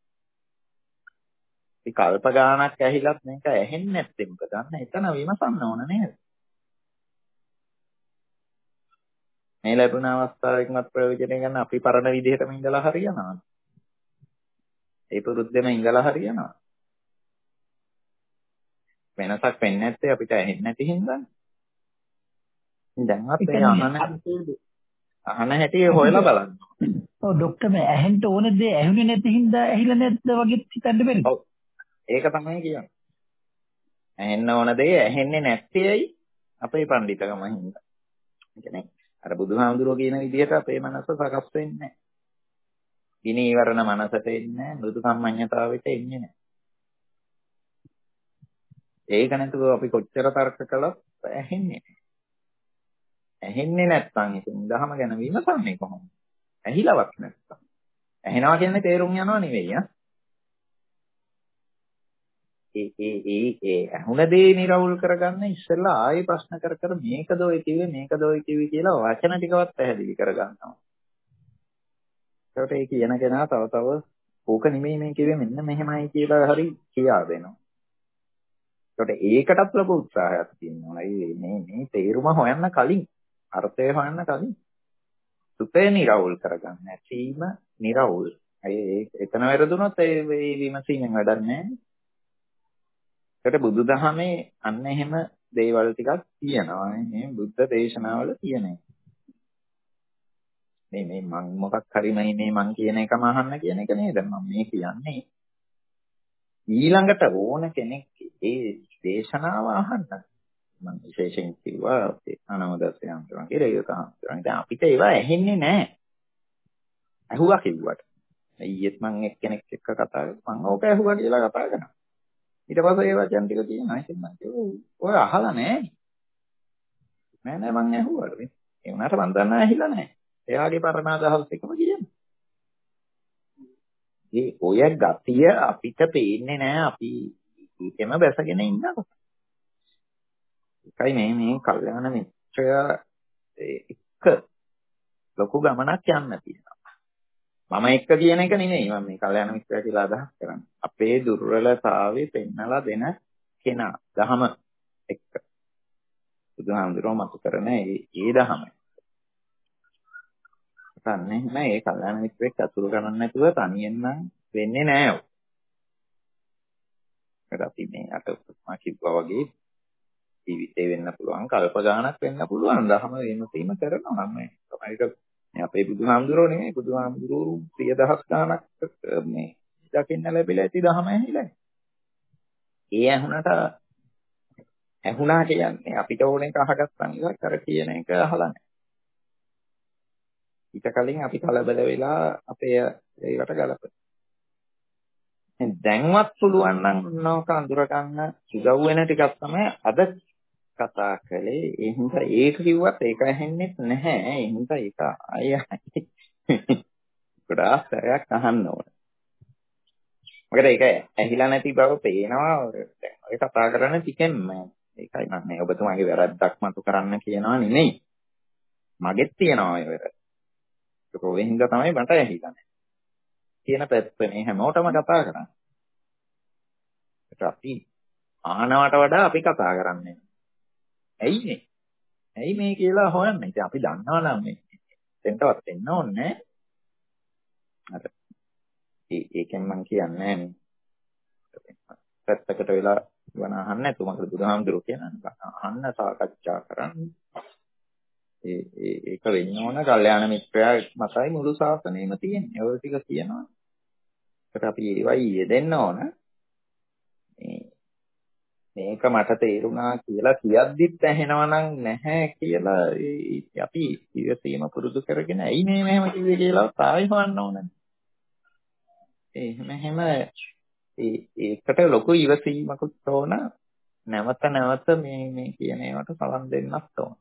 ඒ කල්ප ගානක් ඇහිලත් මේක ඇහෙන්නේ නැත්තේ මොකද? අන්න එතන විමසන්න ඕන නේද? මේ ලැබුණ අවස්ථාවකින්වත් ප්‍රයෝජනය ගන්න අපි පරණ විදිහටම ඉඳලා හරියනවා. ඒ පුරුද්දෙම ඉඳලා හරියනවා. වෙනසක් වෙන්නේ නැත්තේ අපිට ඇහෙන්නේ නැති හින්දානේ. දැන්වත් ඒ අහන අහන හැටි හොයලා බලන්න. ඔව් ડોක්ටර් මේ ඇහෙන්න ඕන දේ ඇහුනේ නැති හින්දා ඇහිලා නැද්ද වගේ හිතන්න බැරිද? ඔව්. ඒක තමයි කියන්නේ. ඇහෙන්න ඕන දේ ඇහෙන්නේ නැත්තේයි අපේ පඬිතකම හින්දා. ඒ කියන්නේ අර බුදුහාමුදුරුවෝ කියන විදිහට අපේ මනස සකස් වෙන්නේ නැහැ. විනීවරණ මනසට එන්නේ නැහැ, මෘදු සම්මඤ්ඤතාවෙට එන්නේ නැහැ. ඒක නැතුව අපි කොච්චර තර්ක කළත් ඇහෙන්නේ නැහැ. ඇහෙන්නේ නැත්නම් ඉතින් දහම ගැන විමසන්නේ කොහොමද? ඇහිලවත් නැත්නම්. ඇහෙනවා කියන්නේ තේරුම් යනවා නෙවෙයි ආ. ඒ ඒ ඒ ඒ අහුණ දේ නිරවුල් කරගන්න ඉස්සෙල්ලා ආයෙ ප්‍රශ්න කර කර මේකද ඔය කිව්වේ මේකද ඔය කිව්වේ කියලා වචන ටිකවත් පැහැදිලි කරගන්නවා. ඒකට ඒ කියන කෙනා තව තව ඕක නෙමෙයි මේ කිව්වේ මෙන්න මෙහෙමයි කියලා හරි කියා දෙනවා. ඒකට ඒකටත් ලොකු උත්සාහයක් තියෙනවා. මේ මේ තේරුම හොයන්න කලින් අර්ථය හොයන්න කලින් සුපේ නිරවුල් කරගන්න. ඇසීම නිරවුල්. ඒ එතන වැරදුනොත් ඒ විමසීමෙන් වැඩක් නැහැ. ඒකට බුදුදහමේ අන්න එහෙම දේවල් ටිකක් තියෙනවා. මේ බුද්ධ දේශනාවල තියෙනවා. මේ මේ මං මොකක් හරි මේ මේ මං කියන එකම අහන්න කියන එක නේද මම මේ කියන්නේ. ඊළඟට ඕන කෙනෙක් ඒ දේශනාව අහන්න. මම විශේෂයෙන් කිව්වා අනවදස්සයන් කරන කියලා ඒක තමයි. දැන් අපිට ඒවා ඇහෙන්නේ නැහැ. ඇහුවා කිව්වට. ඊයේත් මම එක්කෙනෙක් එක්ක කතා කරා. මම ඕක ඇහුවා කියලා කතා කරනවා. ඊට පස්සේ ඒ වචන ටික කියනවා. ඉතින් මම කිව්වා ඔය අහලා නැහැ. නෑ නෑ මං ඇහුවා. ඒ වුණාට මං දන්නා ඇහිලා නැහැ. එයාගේ පරණ අදහස් එකම කියනවා. ඒ ඔය ගතිය අපිට පේන්නේ නැහැ. අපි ඒකෙම බැසගෙන ඉන්නවා. ඒකයි මේ මේ කල්යාණ මිත්‍රය එක්ක ලොකු ගමනක් යන්න තියෙනවා. මම එක්ක කියන එක නෙමෙයි මම මේ කල්යාණ මිත්‍රය කියලා අදහස් කරන්නේ. අපේ දුර්වලතාවය පෙන්නලා දෙන කෙනා දහම එක්ක. බුදුහාමුදුරුවෝ මතු කරන ඒ ඒ දහම. තන්නේ නෑ ඒ කල්යාණ මිත්‍රෙක් අතුරු කරන්නේ නැතුව තනියෙන් නම් වෙන්නේ නෑ ඔය. ඒකට අපි මේ අට මා කිව්වා වගේ ජීවිතේ වෙන්න පුළුවන් කල්ප ගාණක් වෙන්න පුළුවන් ධර්ම වෙනසීම කරනවා නම් තමයි මේ අපේ බුදුහාමුදුරුවෝ නෙමෙයි බුදුහාමුදුරුවෝ සිය දහස් ගාණක් මේ දකින්න ලැබිලා ඇති ධර්ම ඇහිලා. ඒ ඇහුණට ඇහුණා කියන්නේ අපිට ඕන එක අහගත්තා නිකන් කර කියන එක අහලා නැහැ. ඊට කලින් අපි කලබල වෙලා අපේ ඒකට ගලපන. දැන්වත් පුළුවන් නම් නෝක අඳුර ගන්න සුදව් වෙන ටිකක් තමයි අද කතා කළේ. ඒ හින්දා ඒක කිව්වත් ඒක ඇහෙන්නේ නැහැ. ඒ හින්දා ඒක අය ගොඩාක් සැරයක් අහන්න ඕන. මොකද ඒක ඇහිලා නැති බව පේනවා. දැන් ඔය කතා කරන ටිකෙන්ම ඒකයි මම මේ ඔබතුමාගේ වැරද්දක් මතු කරන්න කියනවා නෙමෙයි. මගෙත් තියෙනවා ඔය වැරද්ද. ඒක වෙහින්ද තමයි මට ඇහිලා නැහැ. කියන පැත්තනේ හැමෝටම කතා කරන්නේ. ඒක අපි ආනවට වඩා අපි කතා කරන්නේ. ඇයි මේ? ඇයි මේ කියලා හොයන්නේ. ඉතින් අපි දන්නවා නම් මේ දෙන්නවත් එන්න ඕනේ. අර ඒ ඒකෙන් මම කියන්නේ මේ පැත්තකට වෙලා වන අහන්න නැතුව මොකද බුදුහාමුදුරුවෝ කියන්නේ අහන්න සාකච්ඡා කරන්න. ඒ ඒ ඒක වෙන්න ඕන කල්යාණ මිත්‍රයා මතයි මුළු ශාසනයම තියෙන්නේ. ඔය ටික කියනවා. ඒකට අපි ඒවයි යෙදෙන්න ඕන. මේ මේක මට තේරුණා කියලා කියද්දිත් ඇහෙනවා නම් නැහැ කියලා අපි ඉවසීම පුරුදු කරගෙන ඇයි මේ මෙහෙම කිව්වේ කියලා තායි හොයන්න ඕනේ. එහෙම එහෙම ඒකට ලොකු ඉවසීමකුත් ඕන. නැවත නැවත මේ මේ කියන ඒවාට සලන් දෙන්නත් ඕන.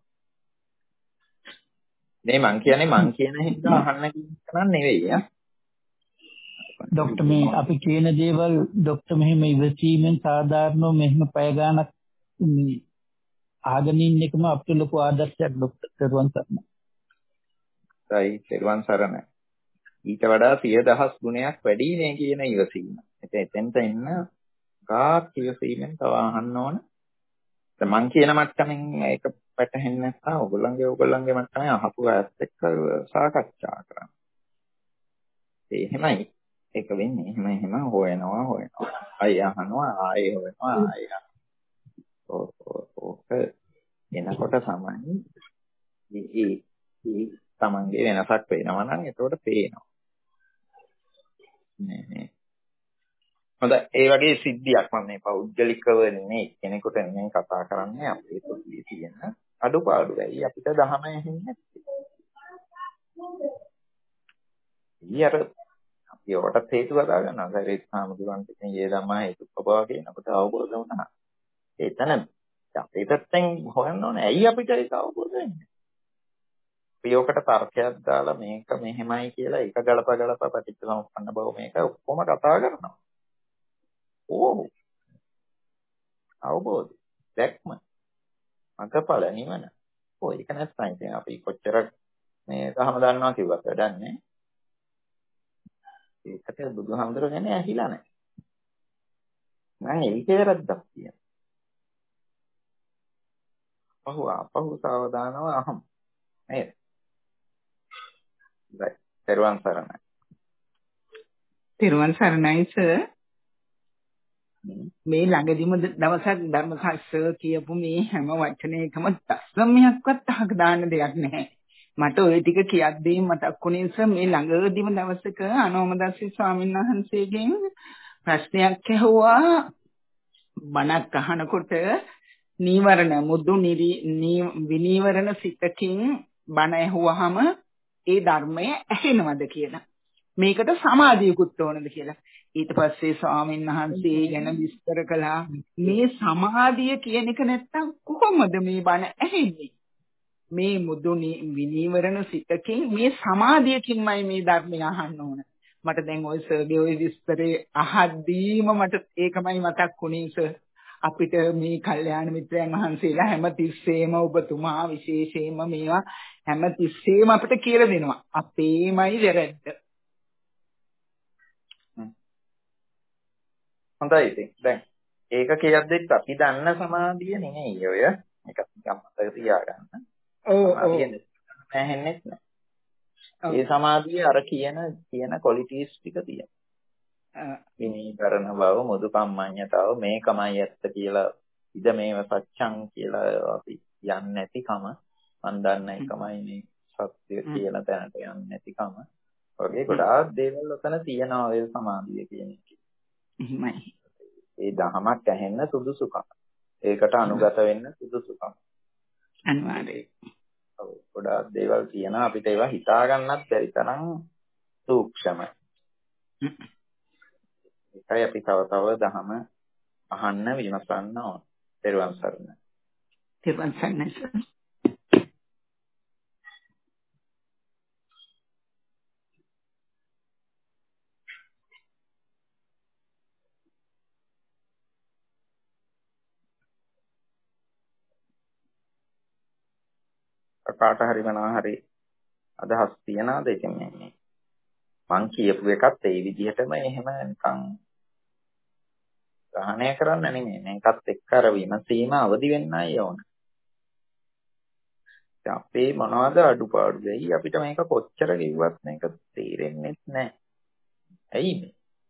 මේ මං කියන්නේ මං කියන හින්දා අහන්න කියන නෙවෙයි ආ. ડોક્ટર මේ අපි කියන දේවල් ડોક્ટર මෙහෙම ඉවසීමෙන් සාධාරණව මෙහෙම පැය ගානක් මේ ආගෙන ඉන්න එකම අපිට ලොකු ආදර්ශයක් ડોક્ટર සර්වන් සර්ණ. සයි සර්වන් සරණ. ඊට වඩා සිය දහස් ගුණයක් වැඩි මේ කියන ඉවසීම. එතෙන් එතෙන්ට එන්න ගාක් ඉවසීමෙන් තව අහන්න ඕන. මං කියන මට්ටමින් ඒක පැටහෙන්නේ නැත්නම් ඔයගොල්ලන්ගේ ඔයගොල්ලන්ගේ මට්ටමේ අහපු අයත් එක්ක සාකච්ඡා කරන්න. ඒ එහෙමයි. ඒක වෙන්නේ එහෙම එහෙම හොයනවා හොයනවා. අය අහනවා ආයෙ හොයනවා ආයෙ. ඔව් ඔව් එනකොට සමයි මේ මේ තමන්ගේ වෙනසක් පේනවා නම් ඒකට පේනවා. නේ නේ. හොඳයි ඒ වගේ සිද්ධියක් මම මේ පෞද්ගලිකව නෙමෙයි කෙනෙකුට නෙමෙයි කතා කරන්නේ අපේ පොතේ තියෙන අඩුපාඩු වෙයි අපිට දහම ඇහෙන්නේ නැත්තේ. ඊයර අපි ඔකට හේතු හදා ගන්නවා. සරිත් සාමුදුරන්ට කියන යේ ධම්මා හේතුප්පවා කියනකොට අවබෝධ වුණා. එතන අපේ පැත්තෙන් හොයන්න ඕනේ ඇයි අපිට ඒක අවබෝධ වෙන්නේ? අපි ඔකට තර්කයක් දාලා මේක මෙහෙමයි කියලා එක ගලප ගලප ප්‍රතිසම්පන්න බව මේක ඔක්කොම කතා කරනවා. ඕ අවබෝධ දැක්ම අකපල නිවන. ඔය ඒක නැත්නම් ඉතින් අපි කොච්චර මේ ධර්ම දන්නවා කිව්වත් වැඩක් නැහැ. ඒකට බුදුහාමුදුරුවෝ කියන්නේ ඇහිලා නැහැ. මම ඒකේ වැරද්දක් කියනවා. පහු ආපහු සාවධානව අහමු. නේද? right. තෙරුවන් සරණයි. තෙරුවන් සරණයි සර්. මේ ළඟදිම දවසක් ධර්ම ශාස්ත්‍ර කියපු මේ හැම වචනයකම දසමයක්වත් අහක දාන්න දෙයක් නැහැ. මට ওই ටික කියද්දී මතක් වුණේ සර් මේ ළඟදිම දවසක අනෝමදස්සී ස්වාමීන් වහන්සේගෙන් ප්‍රශ්නයක් ඇහුවා. බණක් අහනකොට නීවරණ මුදු විනීවරණ සිතකින් බණ ඇහුවාම ඒ ධර්මය ඇහෙනවද කියලා. මේකට සමාධියකුත් ඕනද කියලා. ඊට පස්සේ ස්වාමීන් වහන්සේ ගැන විස්තර කළා. මේ සමාධිය කියන එක නැත්තම් කොහොමද මේ බණ ඇහෙන්නේ? මේ මුදු විනීවරණ සිතකින් මේ සමාධියකින්මයි මේ ධර්මය අහන්න ඕන. මට දැන් ওই සර්ගේ ওই විස්තරේ අහද්දීම මට ඒකමයි මතක් වුණේ සර්. අපිට මේ කල්යාණ මිත්‍රයන් වහන්සේලා හැමතිස්සෙම ඔබතුමා විශේෂයෙන්ම මේවා හැමතිස්සෙම අපිට කියලා දෙනවා. අපේමයි වැරද්ද. හොඳයි ඉතින් දැන් ඒක කියද්දිත් අපි දන්න සමාධිය නෙමෙයි ඔය. මේක නිකන් මතක තියාගන්න. ඔව් ඔව්. නැහෙන්නේ නැහැ. ඒ සමාධිය අර කියන කියන ක්වොලිටිස් ටික තියෙනවා. විනීකරණ බව, මුදු කම්මඤ්ඤතාව මේකමයි ඇත්ත කියලා ඉද මේව සත්‍යං කියලා අපි යන්නේ නැතිකම මන් දන්න එකමයි මේ සත්‍ය කියන තැනට යන්නේ නැතිකම වගේ ගොඩාක් දේවල් ඔතන තියෙනවා ඔය සමාධිය කියන එක. එහෙමයි. ඒ දහමක් ඇහෙන්න සුදුසුකම්. ඒකට අනුගත වෙන්න සුදුසුකම්. අනිවාර්යයෙන්. ඔව් ගොඩාක් දේවල් තියෙනවා අපිට ඒවා හිතා ගන්නත් බැරි තරම් සූක්ෂමයි. ඒකයි අපි තව තව දහම අහන්න විමසන්න ඕන. තෙරුවන් සරණයි. තෙරුවන් සරණයි සර්. කාට හරි මොනවා හරි අදහස් තියනවාද ඉතින් මේ මං කියපු එකත් ඒ විදිහටම එහෙම නිකන් ග්‍රහණය කරන්න නෙමෙයි මේකත් එක්ක අර විමසීම අවදි වෙන්නයි ඕන. අපේ මොනවද අඩුපාඩු වෙයි අපිට මේක කොච්චර කිව්වත් මේක තේරෙන්නේ නැහැ. ඇයි මේ?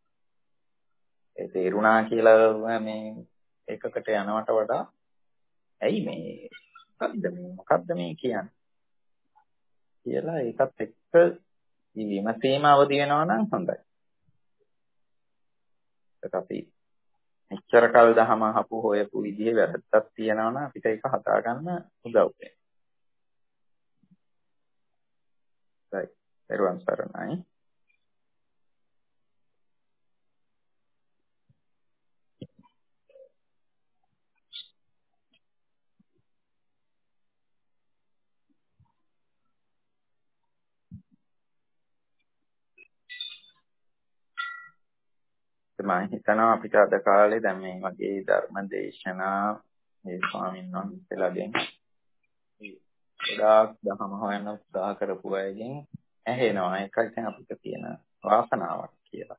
ඒ තේරුණා කියලා මේ එකකට යනවට වඩා ඇයි මේ මොකද්ද මේ මොකද්ද මේ කියන්නේ කියලා ඒකත් එක්ක විමසීම අවදි වෙනවා නම් හොඳයි. ඒක අපි එච්චර කල් දහම අහපු හොයපු විදිහේ වැරද්දක් තියෙනවා නම් අපිට ඒක හදා ගන්න උදව් වෙනවා. right. පෙරවන් සරණයි. මම හිතනවා අපිට අද කාලේ දැන් මේ වගේ ධර්ම දේශනා මේ ස්වාමීන් වහන්සේලාගෙන් ගොඩාක් දහම හොයන්න උත්සාහ කරපු අයගෙන් ඇහෙනවා. ඒකයි දැන් අපිට තියෙන වාසනාවක් කියලා.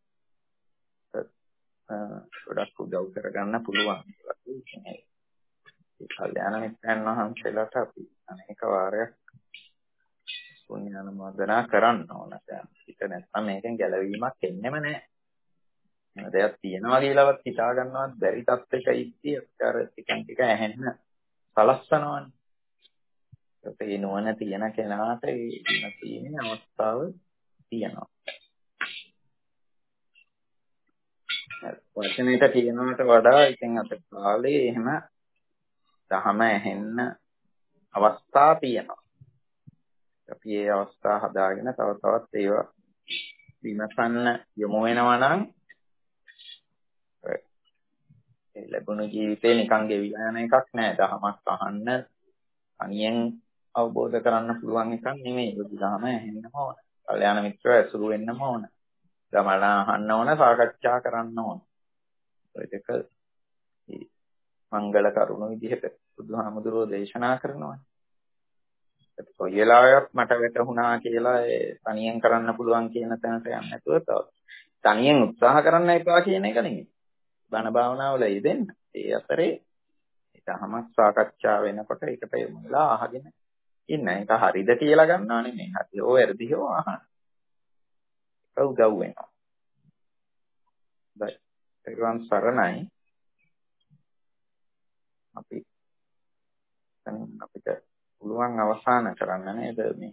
ගොඩක් උදව් කරගන්න පුළුවන්. ඒ කල්යාණ මිත්‍රයන් වහන්සේලාට අපි අනේක වාරයක් පුණ්‍යානුමෝදනා කරන්න ඕන. දැන් හිත නැත්නම් මේකෙන් ගැලවීමක් එන්නෙම නැහැ. මේ දෙයක් තියනවා කියලාවත් හිතා ගන්නවත් බැරි තත්ත්වයක ඉද්දී අර ටිකන් ටික ඇහෙන්න සලස්සනවනේ. ඒ නොවන තියෙන කෙනාට ඒ තියෙන අවස්ථාව තියෙනවා. වචනෙට කියනවට වඩා ඉතින් අද කාලේ එහෙම දහම ඇහෙන්න අවස්ථා තියෙනවා. අපි මේ අවස්ථා හදාගෙන තව තවත් ඒවා විමසන්න යොමු වෙනවා නම් ඒ ලැබුණු ජීවිතේ නිකන් ගෙවිලා යන එකක් නෑ. දහමක් අහන්න අනියෙන් අවබෝධ කරන්න පුළුවන් එකක් නෙමෙයි. ඒක දහම ඇහෙන්නම ඕන. කල්යාණ මිත්‍රව ඇසුරු වෙන්නම ඕන. ගමන අහන්න ඕන, සාකච්ඡා කරන්න ඕන. ඒක මංගල කරුණු විදිහට බුදුහාමුදුරුවෝ දේශනා කරනවා. ඒක කොයිලාවක් මට වැටහුණා කියලා ඒ තනියෙන් කරන්න පුළුවන් කියන තැනට යන්න නැතුව තව තනියෙන් උත්සාහ කරන්න එපා කියන එක නෙමෙයි. බණ භාවනාවල යෙදෙන්න. ඒ අතරේ දහමක් සාකච්ඡා වෙනකොට ඒකට යොමුලා අහගෙන ඉන්න. ඒක හරිද කියලා ගන්නවා නෙමෙයි. හරි හෝ වැරදි හෝ අහන්න. ඒක උදව් වෙනවා. බයි. ඒකවන් සරණයි. අපි දැන් අපිට පුළුවන් අවසන් කරන්න නේද මේ?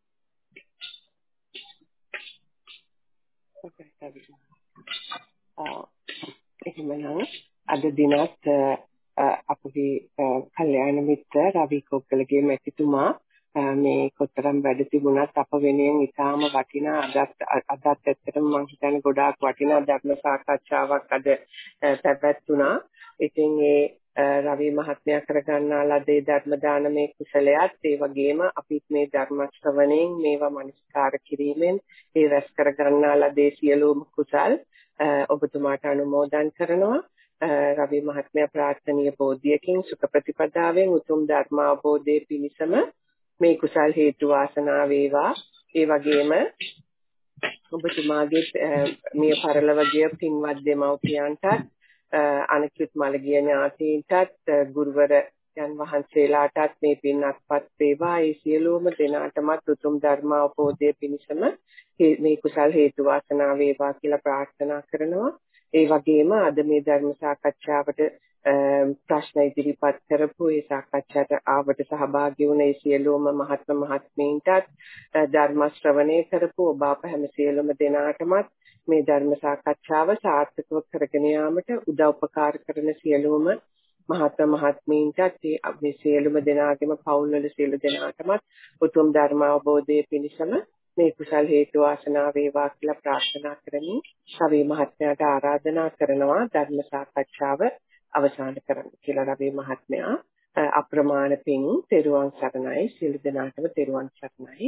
එහෙමනම් අද දිනත් අපගේ කල්යාණ මිත්‍ර රවි කොක්කලගේ මැතිතුමා මේ කොතරම් වැඩ තිබුණත් අප වෙනුවෙන් ඉතාම වටිනා අදත් අදත් ඇත්තටම මම හිතන්නේ ගොඩාක් වටිනා ධර්ම සාකච්ඡාවක් අද පැවැත්ුණා. ඉතින් ඒ රවි මහත්මයා කරගන්නා ලද ධර්ම දානමේ කුසලයක් ඒ වගේම අපිත් මේ ධර්ම ශ්‍රවණයෙන් මේවා මනස්කාර කිරීමෙන් ඒ රැස් කරගන්නා ලද සියලුම කුසල් ඔබතුමාට අනුමෝදන් කරනවා. රවි මහත්මයා ප්‍රාර්ථනීය බෝධියකින් සුඛ ප්‍රතිපදාවෙන් උතුම් ධර්ම අවබෝධයේ පිණසම මේ කුසල් හේතු වාසනා වේවා. ඒ වගේම ඔබතුමාගේ මේ පරලොවගිය පින්වත් දෙමව්පියන්ටත් අනිකුත් මළගිය ඥාතීන්ටත් ගුරුවරයන් වහන්සේලාටත් මේ පින් අත්පත් වේවා. ඒ සියලුම දෙනාටමත් උතුම් ධර්ම අවබෝධයේ පිණසම මේ කුසල් හේතු වාසනා වේවා කියලා ප්‍රාර්ථනා කරනවා. ඒ වගේම අද මේ ධර්ම සාකච්ඡාවට ප්‍රශ්න ඉදිරිපත් කරපු ඒ සාකච්ඡාවට ආවට සහභාගී වුණ ඒ සියලුම මහත්ම මහත්මීන්ටත් ධර්ම ශ්‍රවණය කරපු ඔබ අප හැම සියලුම දෙනාටමත් මේ ධර්ම සාකච්ඡාව සාර්ථකව කරගෙන යාමට උදව්පකාර කරන සියලුම මහත්ම මහත්මීන්ටත් මේ සියලුම දෙනාගේම පවුල්වල සියලු දෙනාටමත් උතුම් ධර්ම අවබෝධයේ පිණසම මේ කුසල් හේතු වාසනා වේවා කියලා ප්‍රාර්ථනා කරමින් රවි මහත්මයාට ආරාධනා කරනවා ධර්ම සාකච්ඡාව අවසන් කරන්න කියලා. රවි මහත්මයා අප්‍රමාණ පින් තෙරුවන් සරණයි. සියලු දෙනාටම තෙරුවන් සරණයි.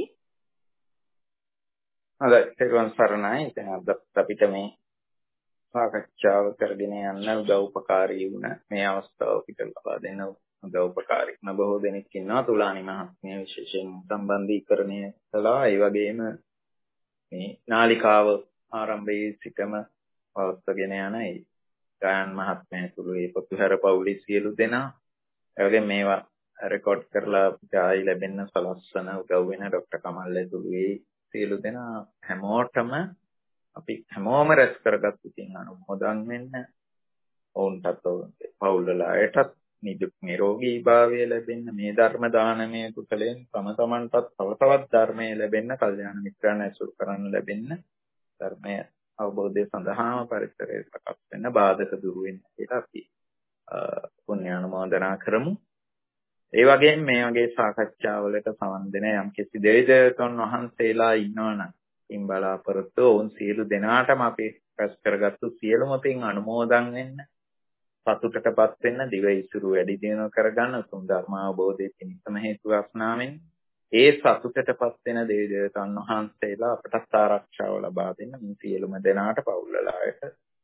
හොඳයි, තෙරුවන් සරණයි. දැන් අද අපිට මේ සාකච්ඡාව කරගෙන යන්න උදව්පකාරී වුණ මේ අවස්ථාව අපිට ලබා දෙන උදව්පකාරී වුණ බොහෝ දෙනෙක් ඉන්නවා. තුලානි මහත්මිය විශේෂයෙන් සම්බන්ධීකරණය කළා. ඒ වගේම මේ නාලිකාව ආරම්භයේ සිටම පවත්වාගෙන යන ඒ ගායන් මහත්මයා ඇතුළු ඒ පොතුහැර පවුලේ සියලු දෙනා ඒ වගේම මේවා රෙකෝඩ් කරලා ආයි ලැබෙන්න සලස්සන උදව් වෙන ડોક્ટર කමල් ඇතුළු ඒ සියලු දෙනා හැමෝටම අපි හැමෝම රැස් කරගත්තු තින් අනුමෝදන් වෙන්න ඔවුන්ටත් පවුල් වල අයටත් නිදුක් නිරෝගී භාවය ලැබෙන්න මේ ධර්ම දානමය කුසලයෙන් තම තමන්ටත් තව තවත් ධර්මය ලැබෙන්න කල්යාණ මිත්‍රයන් ඇසුරු කරන්න ලැබෙන්න ධර්මය අවබෝධය සඳහාම පරිසරය සකස් වෙන්න බාධක දුරු වෙන්න කියලා අපි පුණ්‍යානුමෝදනා කරමු. ඒ වගේම මේ වගේ සාකච්ඡාවලට සමන් දෙන යම් කිසි දෙවිදේවතුන් වහන්සේලා ඉන්නවනම් ඉන් බලාපොරොත්තු වුන් සියලු දෙනාටම අපි රැස් කරගත්තු සියලුම පින් අනුමෝදන් වෙන්න සතුටටපත් වෙන්න දිව ඉසුරු වැඩි දියුණු කරගන්න උතුම් ධර්ම අවබෝධයේ පිණිසම හේතු වාසනාවෙන් ඒ සතුටටපත් වෙන දෙවිදේවතුන් වහන්සේලා අපට ආරක්ෂාව ලබා දෙන්න මේ සියලුම දෙනාට පවුල් වල අයට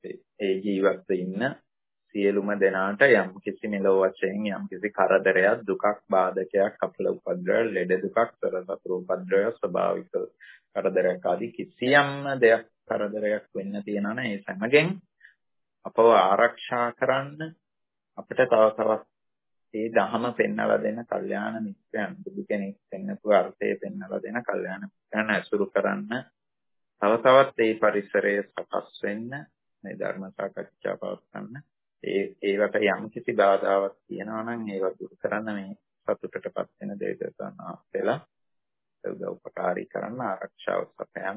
ඒ ජීවත් ඉන්න සියලුම දෙනාට යම් කිසි මෙලොව වශයෙන් යම් කිසි කරදරයක් දුකක් බාධකයක් අපල උපද්‍රව ලෙඩ දුකක් සතර උපද්‍රව ස්වභාවික කරදරයක් ආදී කිසියම් දෙයක් කරදරයක් වෙන්න තියෙනවා නම් ඒ සමගින් අපව ආරක්ෂා කරන්න අපිට තව තවත් මේ ධහම පෙන්වලා දෙන කල්යාණ මිත්‍රයන් බුදු කෙනෙක් පෙන්වපු අර්ථය පෙන්වලා දෙන කල්යාණ මිත්‍රයන් ඇසුරු කරන්න තව තවත් මේ පරිසරය සකස් වෙන්න මේ ධර්ම සාකච්ඡා පවත්වන්න ඒ ඒවට යම් කිසි බාධාවක් තියෙනවා නම් ඒවා දුරු කරන්න මේ සතුටටපත් වෙන දේශනා ආපෙලා උදව් උපකාරී කරන්න ආරක්ෂාව සපයන්න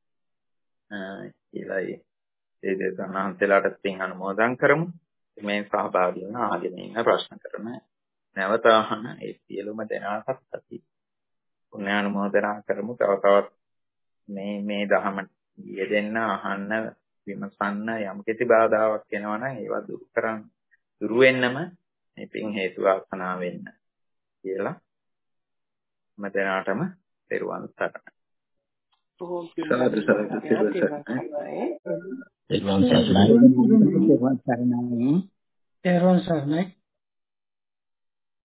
ඊළයි ඒ දේශනාන්තලාට පින් අනුමෝදන් කරමු මේ සහභාගී වන ආගෙන ඉන්න ප්‍රශ්න කරන නැවත අහන ඒ සියලුම දෙනාටත් අපි පුණ්‍ය අනුමෝදනා කරමු තව තවත් මේ මේ ධහම යෙදෙන්න අහන්න විමසන්න යම් කිසි බාධාවක් එනවා නම් ඒවා දුරු කරන්න දුරු වෙන්නම මේ පින් හේතු වාසනා වෙන්න කියලා මම දෙනාටම පෙරවන් සරණයි. බොහොම සාදු සාදු පිළිගන්නවා. සරණයි. සරණයි. සරණයි.